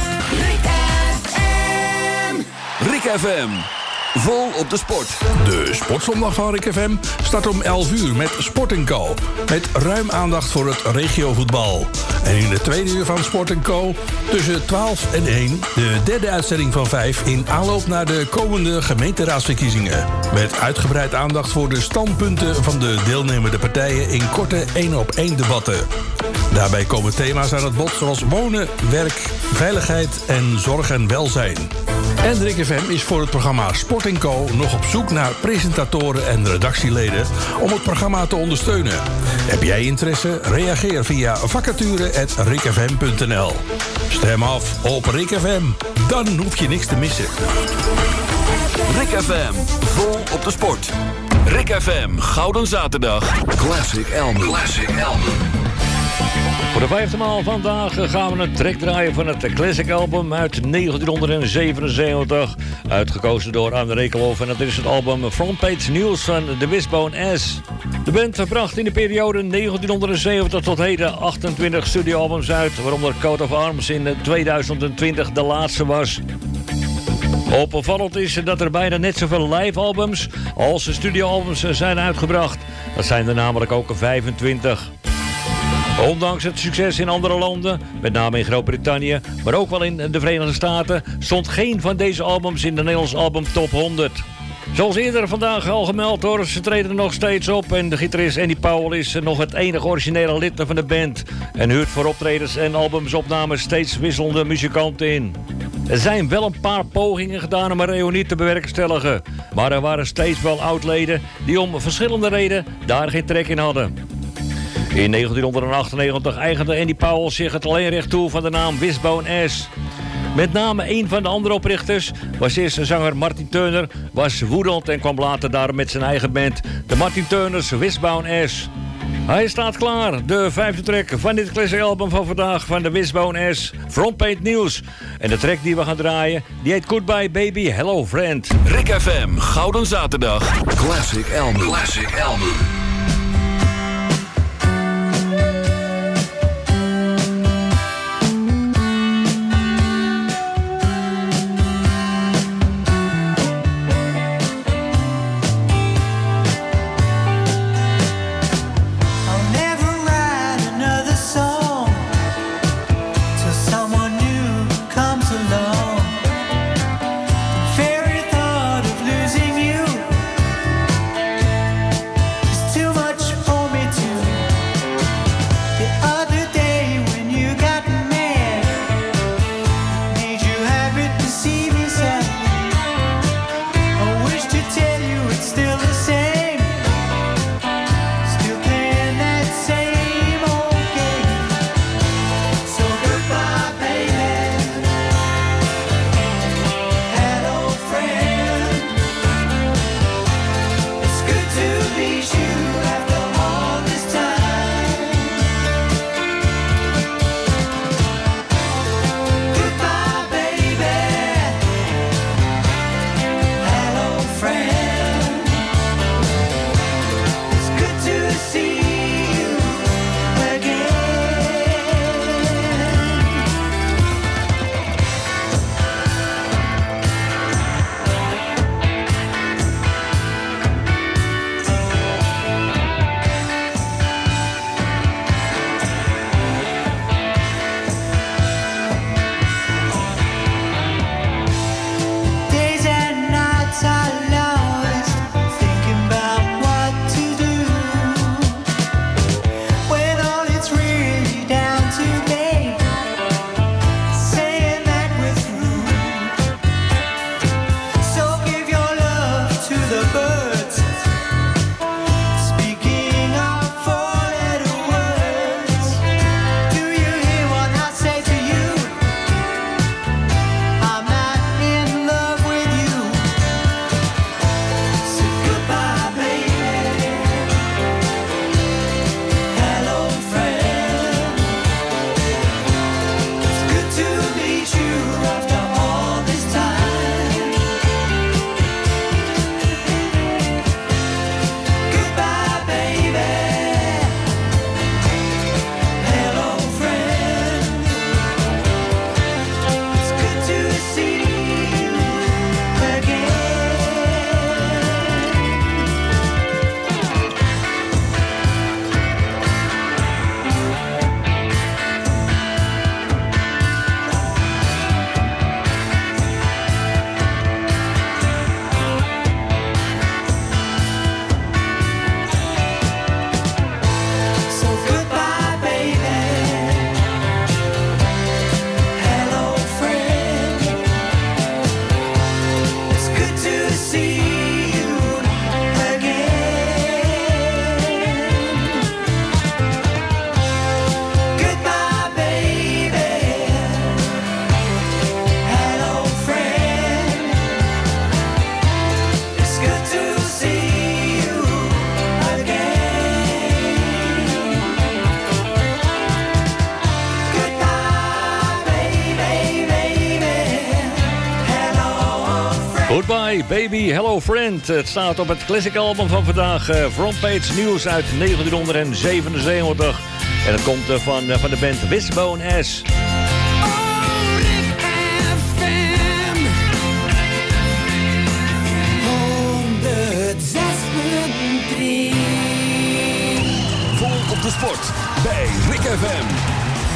S2: Rik F M. Vol op de sport.
S13: De Sportzondag van Rik F M start om elf uur met Sport en Co. Met ruim aandacht voor het regiovoetbal. En in de tweede uur van Sport en Co. tussen twaalf en één de derde uitzending van vijf in aanloop naar de komende gemeenteraadsverkiezingen. Met uitgebreid aandacht voor de standpunten van de deelnemende partijen in korte één op één debatten. Daarbij komen thema's aan het bod zoals wonen, werk, veiligheid en zorg en welzijn. En Rik F M is voor het programma Sport en Co. nog op zoek naar presentatoren en redactieleden om het programma te ondersteunen. Heb jij interesse? Reageer via vacature at rikfm punt n l. Stem af op Rik F M. Dan hoef je niks te missen.
S2: Rik F M. Vol op de sport. Rik F M. Gouden Zaterdag. Classic Album. Classic Album.
S1: Voor de vijfde maal vandaag gaan we een track draaien van het Classic Album uit negentienhonderdzevenenzeventig. Uitgekozen door Anne Rekelhoff en dat is het album Frontpage News van The Wishbone Ash. De band bracht in de periode negentienhonderdzeventig tot heden achtentwintig studioalbums uit, waaronder Coat of Arms in tweeduizend twintig de laatste was. Opvallend is dat er bijna net zoveel live-albums als studioalbums zijn uitgebracht. Dat zijn er namelijk ook vijfentwintig. Ondanks het succes in andere landen, met name in Groot-Brittannië, maar ook wel in de Verenigde Staten, stond geen van deze albums in de Nederlandse album top honderd. Zoals eerder vandaag al gemeld hoor, ze treden er nog steeds op en de gitarist Andy Powell is nog het enige originele lid van de band en huurt voor optredens en albumsopnames steeds wisselende muzikanten in. Er zijn wel een paar pogingen gedaan om een reunie te bewerkstelligen, maar er waren steeds wel oudleden die om verschillende redenen daar geen trek in hadden. In negentienhonderdachtennegentig eigende Andy Powell zich het alleenrecht toe van de naam Wishbone Ash. Met name een van de andere oprichters, bassist zanger Martin Turner, was woedend en kwam later daar met zijn eigen band, de Martin Turners Wishbone Ash. Hij staat klaar, de vijfde track van dit classic album van vandaag van de Wishbone Ash, Frontpage News. En de track die we gaan draaien, die heet Goodbye Baby, Hello Friend.
S2: Rik F M, Gouden Zaterdag, Classic Album. Classic Album.
S14: Very thought of losing you
S1: Hey Baby, Hello Friend. Het staat op het classic album van vandaag. Uh, Frontpage Nieuws uit negentienhonderdzevenenzeventig. En het komt uh, van, uh, van de band Wishbone Ash.
S2: Vol op de sport bij Rick F M.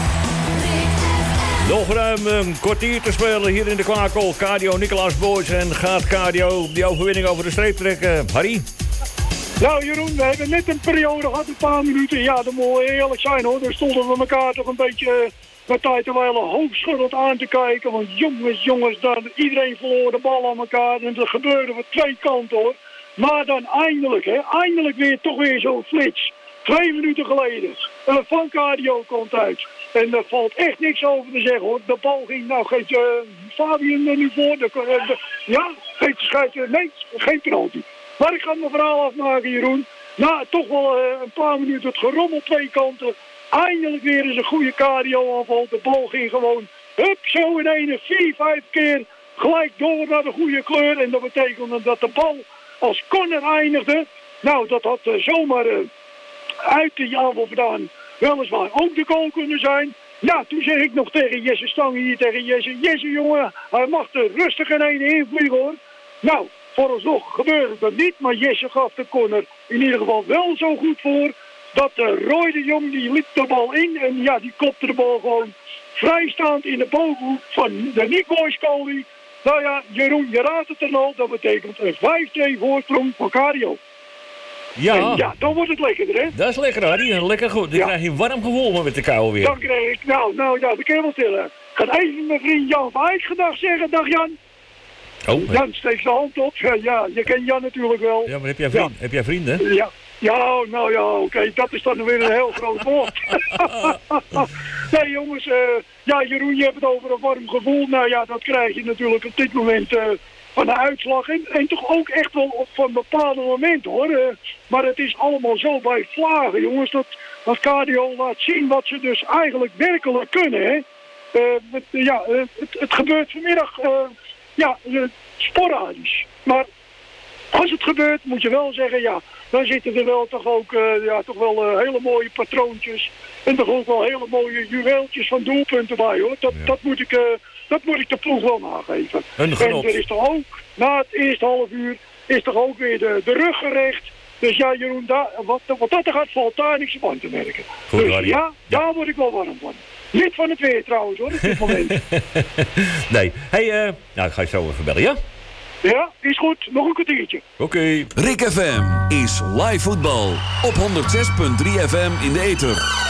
S1: Nog ruim een kwartier te spelen hier in de Kwakel. Cardio Nicolaas Boys en gaat Cardio die overwinning over de streep trekken. Harry?
S11: Nou Jeroen, we hebben net een periode gehad, een paar minuten. Ja, dat moet eerlijk zijn hoor. Daar stonden we elkaar toch een beetje met tijd terwijl hoofdschuddend aan te kijken. Want jongens, jongens, dan, iedereen verloor de bal aan elkaar. En dat gebeurde van twee kanten hoor. Maar dan eindelijk, hè, eindelijk weer toch weer zo'n flits. Twee minuten geleden. Uh, van Cardio komt uit. En er valt echt niks over te zeggen hoor. De bal ging, nou geeft uh, Fabian er nu voor. De, uh, de, ja, geeft de scheidsrechter, nee, geen penalty. Maar ik ga mijn verhaal afmaken Jeroen. Na toch wel uh, een paar minuten het gerommel twee kanten. Eindelijk weer eens een goede Cardio aanval. De bal ging gewoon, hup, zo in één, vier, vijf keer gelijk door naar de goede kleur. En dat betekende dat de bal als corner eindigde. Nou, dat had uh, zomaar uh, uit de aanval vandaan weliswaar ook de goal kunnen zijn. Ja, toen zeg ik nog tegen Jesse Stang hier tegen Jesse. Jesse jongen, hij mag er rustig in één invliegen hoor. Nou, vooralsnog gebeurde dat niet, maar Jesse gaf de corner in ieder geval wel zo goed voor. Dat uh, Roy de Jong, die liep de bal in en ja, die kopte de bal gewoon vrijstaand in de bovenhoek van de Nick Boys goalie. Nou ja, Jeroen, je raadt het er al, dat betekent een vijf twee voorsprong van Cardio.
S1: Ja.
S11: En ja, dan wordt het lekkerder, hè?
S1: Dat is lekker, Harry. Lekker goed. Dan
S11: ja.
S1: krijg je een warm gevoel met de kou weer.
S11: Dan krijg ik, nou, nou ja, dat kan je wel stellen. Ik ga even mijn vriend Jan van Eyck gedag zeggen. Dag Jan.
S1: Oh,
S11: Jan steekt zijn hand op. Ja, je kent Jan natuurlijk wel.
S1: Ja, maar heb jij, vriend, ja. heb jij vrienden?
S11: Ja. Ja, nou ja, oké. Okay. Dat is dan weer een heel groot woord. Nee jongens, uh, ja Jeroen, je hebt het over een warm gevoel. Nou ja, dat krijg je natuurlijk op dit moment uh, van de uitslag. En, en toch ook echt wel op van bepaalde momenten hoor. Uh, maar het is allemaal zo bij vlagen jongens. Dat, dat Cardio laat zien wat ze dus eigenlijk werkelijk kunnen. Hè? Uh, het, ja, uh, het, het gebeurt vanmiddag uh, ja, uh, sporadisch. Maar als het gebeurt moet je wel zeggen ja... Dan zitten er wel toch ook uh, ja, toch wel uh, hele mooie patroontjes. En toch ook wel hele mooie juweeltjes van doelpunten bij hoor. Dat, ja. dat, moet, ik, uh, dat moet ik de ploeg wel nageven.
S1: Een genot.
S11: En er is toch ook, na het eerste half uur, is toch ook weer de, de rug gerecht. Dus ja Jeroen, daar, wat, wat dat er gaat, valt daar niks van te merken.
S1: Goed,
S11: dus
S1: Harry.
S11: ja, ja, daar word ik wel warm van. Niet van het weer trouwens hoor, op dit moment.
S1: Nee. Hey, uh, nou ik ga je zo even bellen, ja?
S11: Ja, is goed. Nog een kwartiertje.
S1: Oké. Okay.
S2: Rick F M is live voetbal op honderd zes punt drie F M in de ether.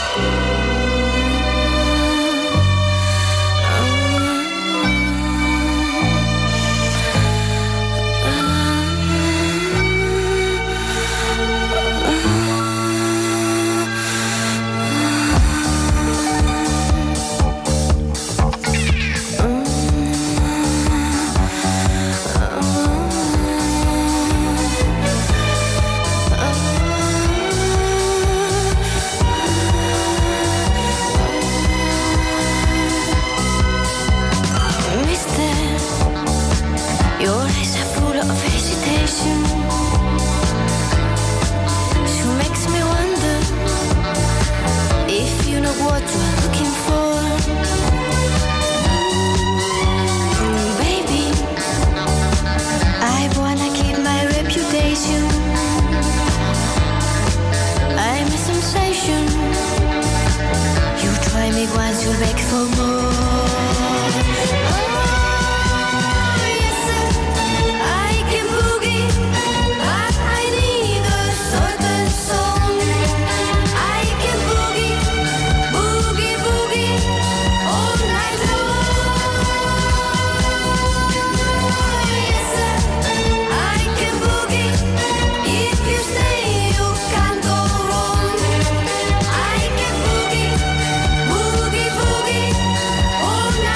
S14: Boogie, boogie, all night.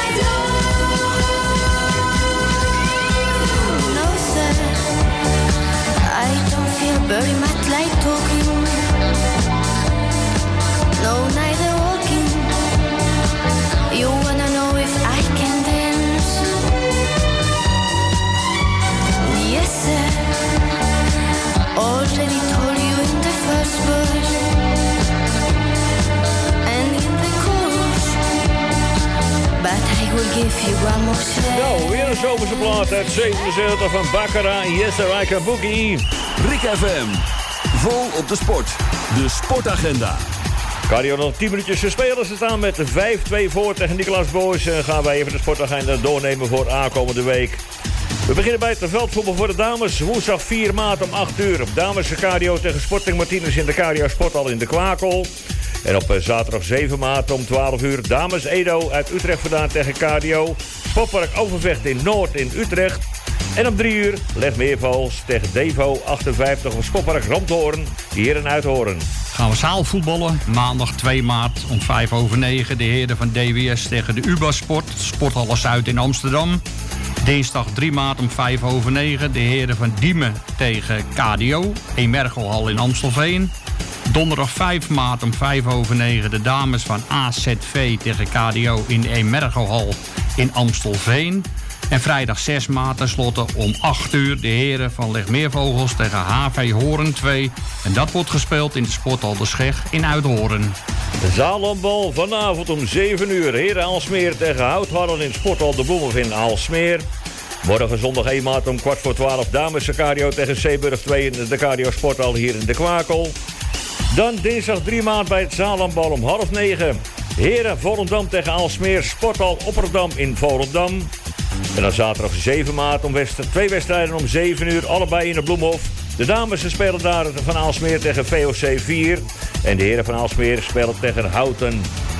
S1: Nou, weer een zomerse plaat uit zevenenzeventig van Baccarat. Yes, I Like a Boogie.
S2: Rick F M. Vol op de sport. De sportagenda.
S1: Cardio nog tien minuutjes te spelen. Ze staan met vijf twee voor tegen Nicolas Boys. En gaan wij even de sportagenda doornemen voor aankomende week. We beginnen bij het veldvoetbal voor de dames. Woensdag vier maart om acht uur. Dames cardio tegen Sporting Martinez in de Cardio Sporthal in de Kwakel. En op zaterdag zeven maart om twaalf uur. Dames Edo uit Utrecht vandaan tegen Cardio. Sportpark Overvecht in Noord in Utrecht. En om drie uur Legmeervals tegen Devo achtenvijftig op Sportpark Ramthoorn hier in Uithoorn.
S4: Gaan we zaalvoetballen. Maandag twee maart om vijf over negen. De heren van D W S tegen de U B A Sport. Sporthal Zuid in Amsterdam. Dinsdag drie maart om vijf over negen. De heren van Diemen tegen K D O. Emergelhal in Amstelveen. Donderdag vijf maart om vijf over negen. De dames van A Z V tegen K D O in Emergelhal in Amstelveen. En vrijdag zes maart tenslotte om acht uur de heren van Legmeervogels tegen H V Hoorn twee. En dat wordt gespeeld in de Sporthal de Scheg in Uithoorn.
S1: Zaalhandbal vanavond om zeven uur. Heren Aalsmeer tegen Houtharden in Sporthal de Bloemhof in Aalsmeer. Morgen zondag één maart om kwart voor twaalf. Dames cardio tegen Zeeburg twee in de Cardio Sporthal hier in de Kwakel. Dan dinsdag drie maart bij het zaalhandbal om half negen. Heren Volendam tegen Aalsmeer. Sporthal Opperdam in Volendam. En dan zaterdag zeven maart om west- twee wedstrijden om zeven uur. Allebei in de Bloemhof. De dames spelen daar van Aalsmeer tegen V O C vier. En de heren van Aalsmeer spelen tegen Houten.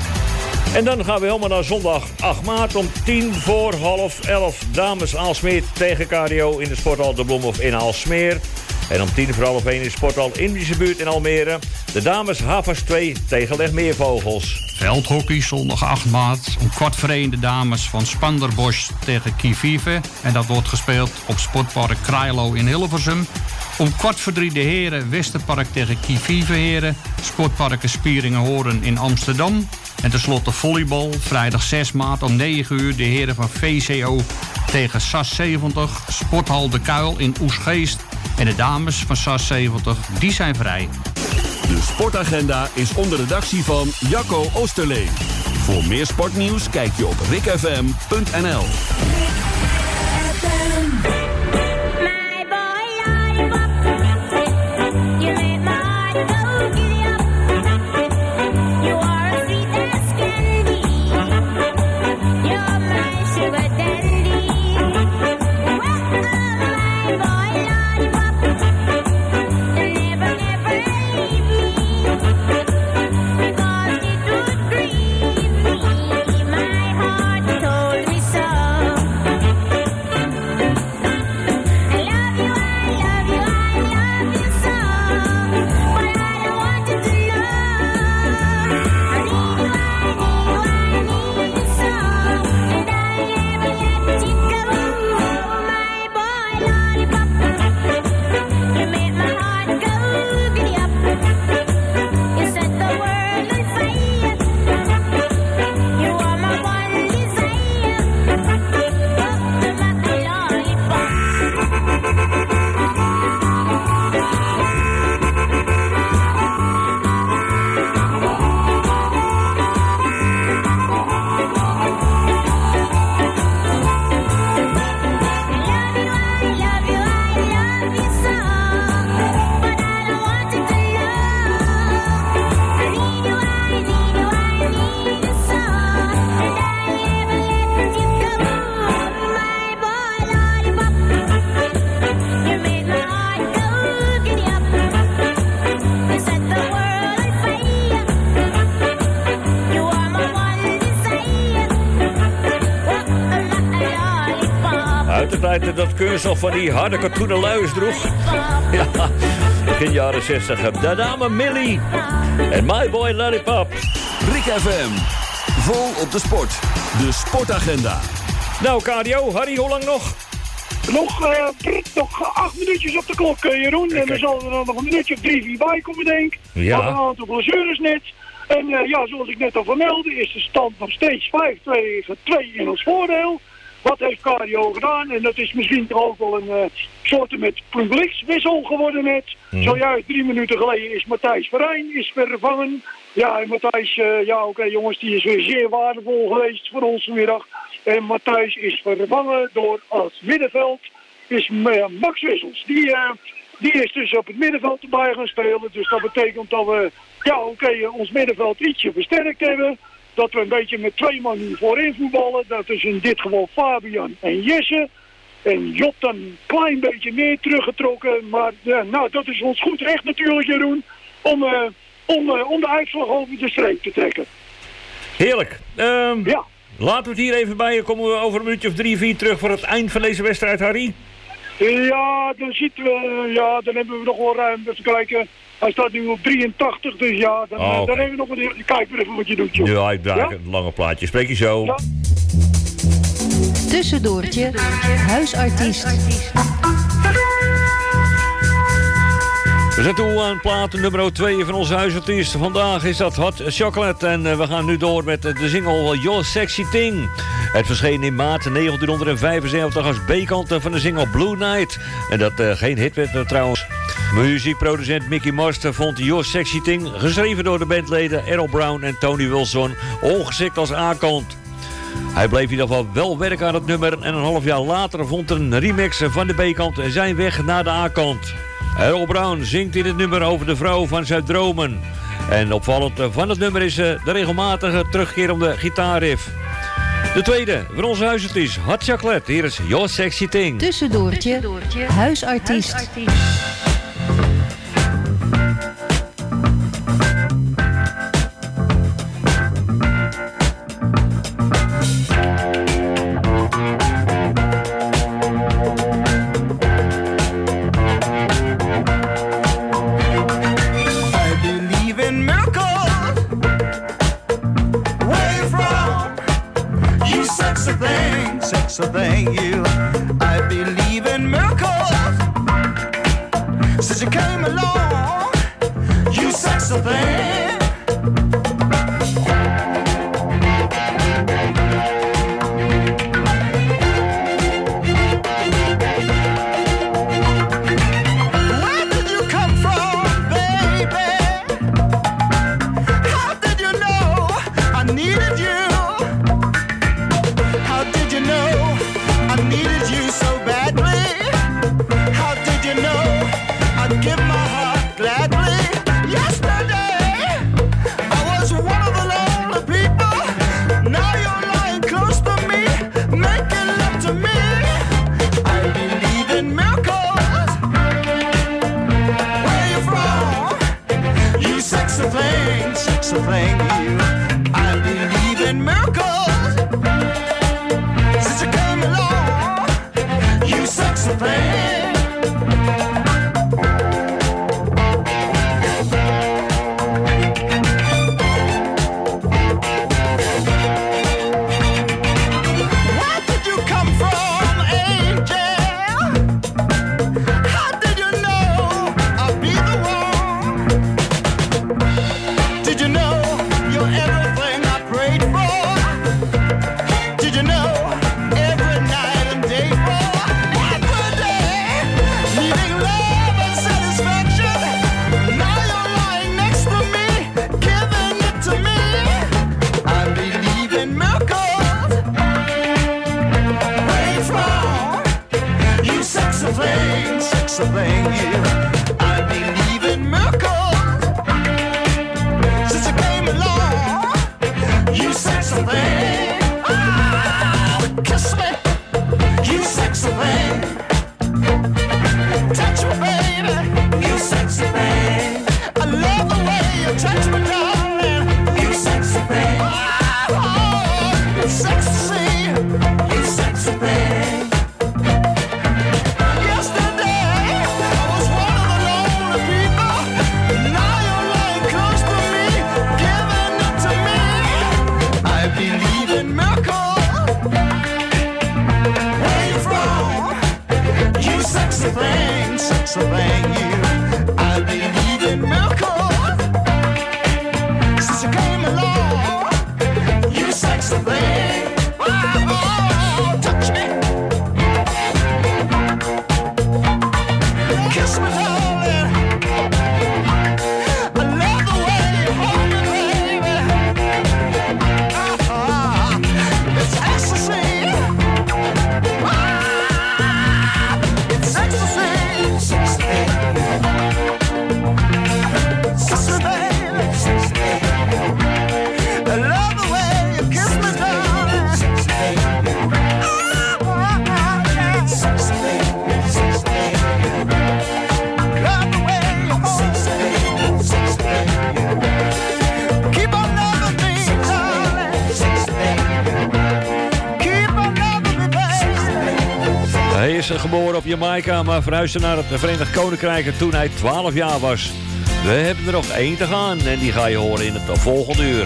S1: En dan gaan we helemaal naar zondag acht maart om tien voor half elf. Dames Aalsmeer tegen Cardio in de Sporthal de Bloemhof in Aalsmeer. En om tien voor half één in de Sporthal Indische Buurt in Almere. De dames Havas twee tegen Legmeervogels.
S4: Veldhockey zondag acht maart om kwart voor één de dames van Spanderbosch tegen Kivive. En dat wordt gespeeld op Sportpark Krailo in Hilversum. Om kwart voor drie de heren Westerpark tegen Kivive heren. Sportparken Spieringen-Hoorn in Amsterdam. En tenslotte volleybal, vrijdag zes maart om negen uur de heren van V C O tegen S A S zeventig. Sporthal De Kuil in Oesgeest. En de dames van S A S zeventig, die zijn vrij.
S2: De sportagenda is onder redactie van Jacco Oosterlee. Voor meer sportnieuws kijk je op rick f m punt n l.
S1: Dat kunststof van die harde katoenen luis droeg. Ja, begin jaren zestig. De dame Millie en My Boy Lollipop.
S2: Rick F M. Vol op de sport. De sportagenda.
S1: Nou, cardio. Harry, hoe lang nog?
S11: Nog, uh, nog acht minuutjes op de klok, uh, Jeroen. Okay. En er zal er dan nog een minuutje of drie, vier bij komen, denk ik.
S1: Ja.
S11: Een aantal blessures net. En uh, ja, zoals ik net al vermeldde, is de stand nog steeds vijf twee in ons voordeel. Wat heeft Cardio gedaan? En dat is misschien toch ook wel een uh, soort met publiekswissel geworden net. Mm. Zojuist drie minuten geleden is Matthijs Verijn is vervangen. Ja, en Matthijs, uh, ja oké okay, jongens, die is weer zeer waardevol geweest voor ons vanmiddag. En Matthijs is vervangen door als middenveld is uh, Max Wissels. Die, uh, die is dus op het middenveld erbij gaan spelen. Dus dat betekent dat we ja, oké, okay, ons middenveld ietsje versterkt hebben. Dat we een beetje met twee man voorin voetballen. Dat is in dit geval Fabian en Jesse. En Job dan een klein beetje meer teruggetrokken. Maar uh, nou, dat is ons goed recht natuurlijk, Jeroen. Om, uh, om, uh, om de uitslag over de streep te trekken.
S1: Heerlijk. Um,
S11: ja.
S1: Laten we het hier even bij. Komen we over een minuutje of drie, vier terug voor het eind van deze wedstrijd, Harry?
S11: Ja, dan zitten we, ja, dan hebben we nog wel ruim. Even kijken. Hij staat nu op drieëntachtig, dus ja, dan,
S1: oh, okay.
S11: dan hebben we nog een... Kijk maar even wat je doet, joh.
S1: Ja, ik draag ja? een lange plaatje. Spreek je zo. Ja.
S12: Tussendoortje, huisartiest.
S1: We zijn toe aan plaat nummer twee van onze huisartiest. Vandaag is dat Hot Chocolate en uh, we gaan nu door met uh, de single Your Sexy Thing. Het verscheen in maart negentien vijfenzeventig als B-kant van de single Blue Night. En dat uh, geen hit werd uh, trouwens. Muziekproducent Mickey Master vond Your Sexy Thing, geschreven door de bandleden Errol Brown en Tony Wilson, ongeschikt als A-kant. Hij bleef in ieder geval wel werken aan het nummer en een half jaar later vond er een remix van de B-kant zijn weg naar de A-kant. Errol Brown zingt in het nummer over de vrouw van zijn dromen. En opvallend van het nummer is de regelmatige terugkerende gitaarriff. De tweede van onze huisartiest, Hot Chocolate. Hier is Your Sexy Thing.
S12: Tussendoortje, Tussendoortje. Huisartiest. huisartiest.
S14: So thank you. I believe in miracles. Since you came along, you sexy thing. Where did you come from, baby? How did you know I needed you? How did you know I needed you so badly? How did you know I'd give my heart gladly? Yesterday I was one of the lonely people. Now you're lying close to me, making love to me. I believe in miracles. Where you from? You sexy thing, sexy thing, you. I believe in miracles. Sexy thing. Where did you come from, angel? How did you know I'd be the one? Did you know you're everything I prayed for? Did you know every night and day for? Sexy thing, you. I believe in miracles. Since you came along, you sexy thing. Oh, kiss me, you sexy thing. Touch me, baby, you sexy thing. I love the way you touch me, darling. You sexy thing. Oh, oh, it's sexy, you sexy thing. Yesterday I was one
S1: is geboren op Jamaica, maar verhuisde naar het Verenigd Koninkrijk toen hij twaalf jaar was. We hebben er nog één te gaan en die ga je horen in het volgende uur.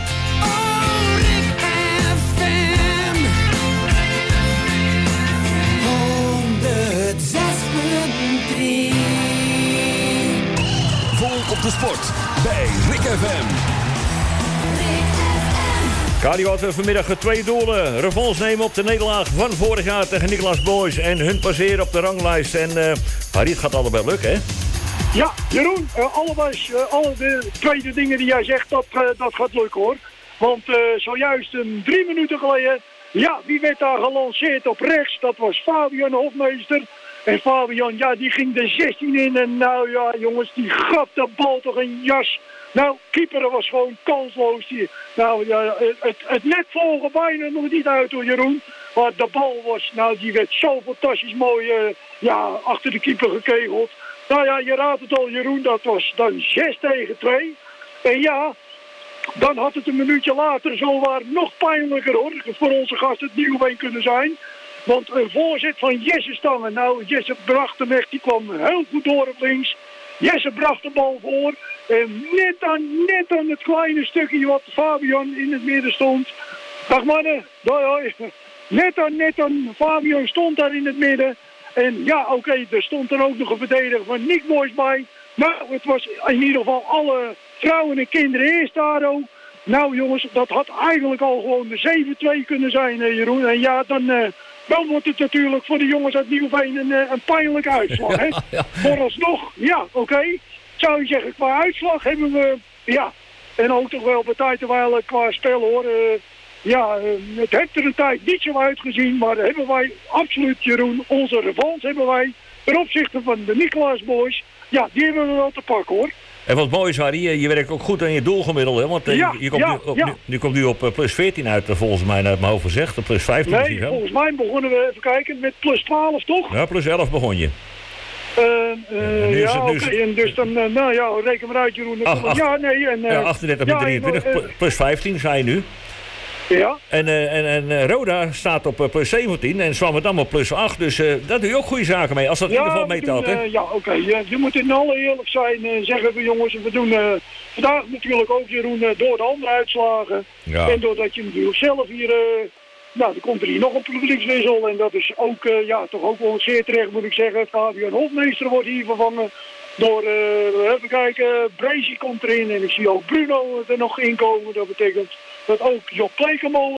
S2: Volk op de sport bij Rick F M.
S1: Cardio had vanmiddag twee doelen. Revanche nemen op de nederlaag van vorig jaar tegen Nicolas Boys. En hun passeren op de ranglijst. En uh, Harit gaat allebei lukken, hè?
S11: Ja, Jeroen, uh, allebei, uh, alle de tweede dingen die jij zegt, dat, uh, dat gaat lukken, hoor. Want uh, zojuist um, drie minuten geleden, ja, wie werd daar gelanceerd op rechts? Dat was Fabian Hofmeester. En Fabian, ja, die ging de zestien in. En nou ja, jongens, die gaf de bal toch een jas. Nou, keeper was gewoon kansloos. Die, nou ja, het, het net volgen bijna nog niet uit door Jeroen. Maar de bal was, nou, die werd zo fantastisch mooi, uh, ja, achter de keeper gekegeld. Nou ja, je raadt het al, Jeroen, dat was dan zes tegen twee. En ja, dan had het een minuutje later zowaar nog pijnlijker, hoor. Voor onze gast het Nieuwveen kunnen zijn. Want een voorzet van Jesse Stangen. Nou, Jesse bracht hem echt, die kwam heel goed door op links. Jesse bracht de bal voor. En net aan, net aan het kleine stukje wat Fabian in het midden stond. Dag mannen, hoi hoi. Net aan, net aan, Fabian stond daar in het midden. En ja, oké, okay, er stond er ook nog een verdediger van Nick Boys bij. Maar het was in ieder geval alle vrouwen en kinderen eerst daar ook. Nou jongens, dat had eigenlijk al gewoon de zeven twee kunnen zijn, eh, Jeroen. En ja, dan... Uh, Dan wordt het natuurlijk voor de jongens uit Nieuwveen een, een pijnlijke uitslag. Hè? Ja, ja. Vooralsnog, ja, oké. Okay. Zou je zeggen, qua uitslag hebben we, ja, en ook toch wel bij tijd terwijl qua spel hoor. Uh, ja, uh, het heeft er een tijd niet zo uitgezien, maar hebben wij absoluut, Jeroen, onze revanche hebben wij ten opzichte van de Nicolas Boys. Ja, die hebben we wel te pakken hoor.
S1: En wat mooi is, Harry, je, je werkt ook goed aan je doelgemiddelde, hè? Want uh, ja, je, je, komt ja, nu op, ja. nu, nu komt nu op uh, plus veertien uit, uh, volgens mij, uit mijn hoofd gezegd. Plus vijftien
S11: nee,
S1: misschien,
S11: volgens mij begonnen we, even kijken, met plus twaalf, toch?
S1: Ja, plus elf begon je.
S11: Uh, uh, ja, oké, okay. En dus dan, uh, nou ja, reken maar uit, Jeroen.
S1: Ach, ach,
S11: ja, nee, en... Uh,
S1: ja, achtendertig bij ja, drieëntwintig, uh, plus vijftien, zei je nu.
S11: Ja.
S1: En, uh, en, en uh, Roda staat op uh, plus zeventien en Zwammerdam op plus acht. Dus uh, daar doe je ook goede zaken mee, als dat in
S11: ja,
S1: ieder geval meetelt, hè?
S11: Uh, ja, oké. Okay. Je, je moet in alle eerlijk zijn, uh, zeggen we jongens. We doen uh, vandaag natuurlijk ook, Jeroen, uh, door de andere uitslagen. Ja. En doordat je natuurlijk zelf hier... Uh, nou, er komt er hier nog een publiekswissel. En dat is ook, uh, ja, toch ook wel zeer terecht, moet ik zeggen. Fabian Hofmeester wordt hier vervangen door, uh, even kijken, Brazy komt erin. En ik zie ook Bruno er nog in komen. Dat betekent dat ook Job Plekenmolen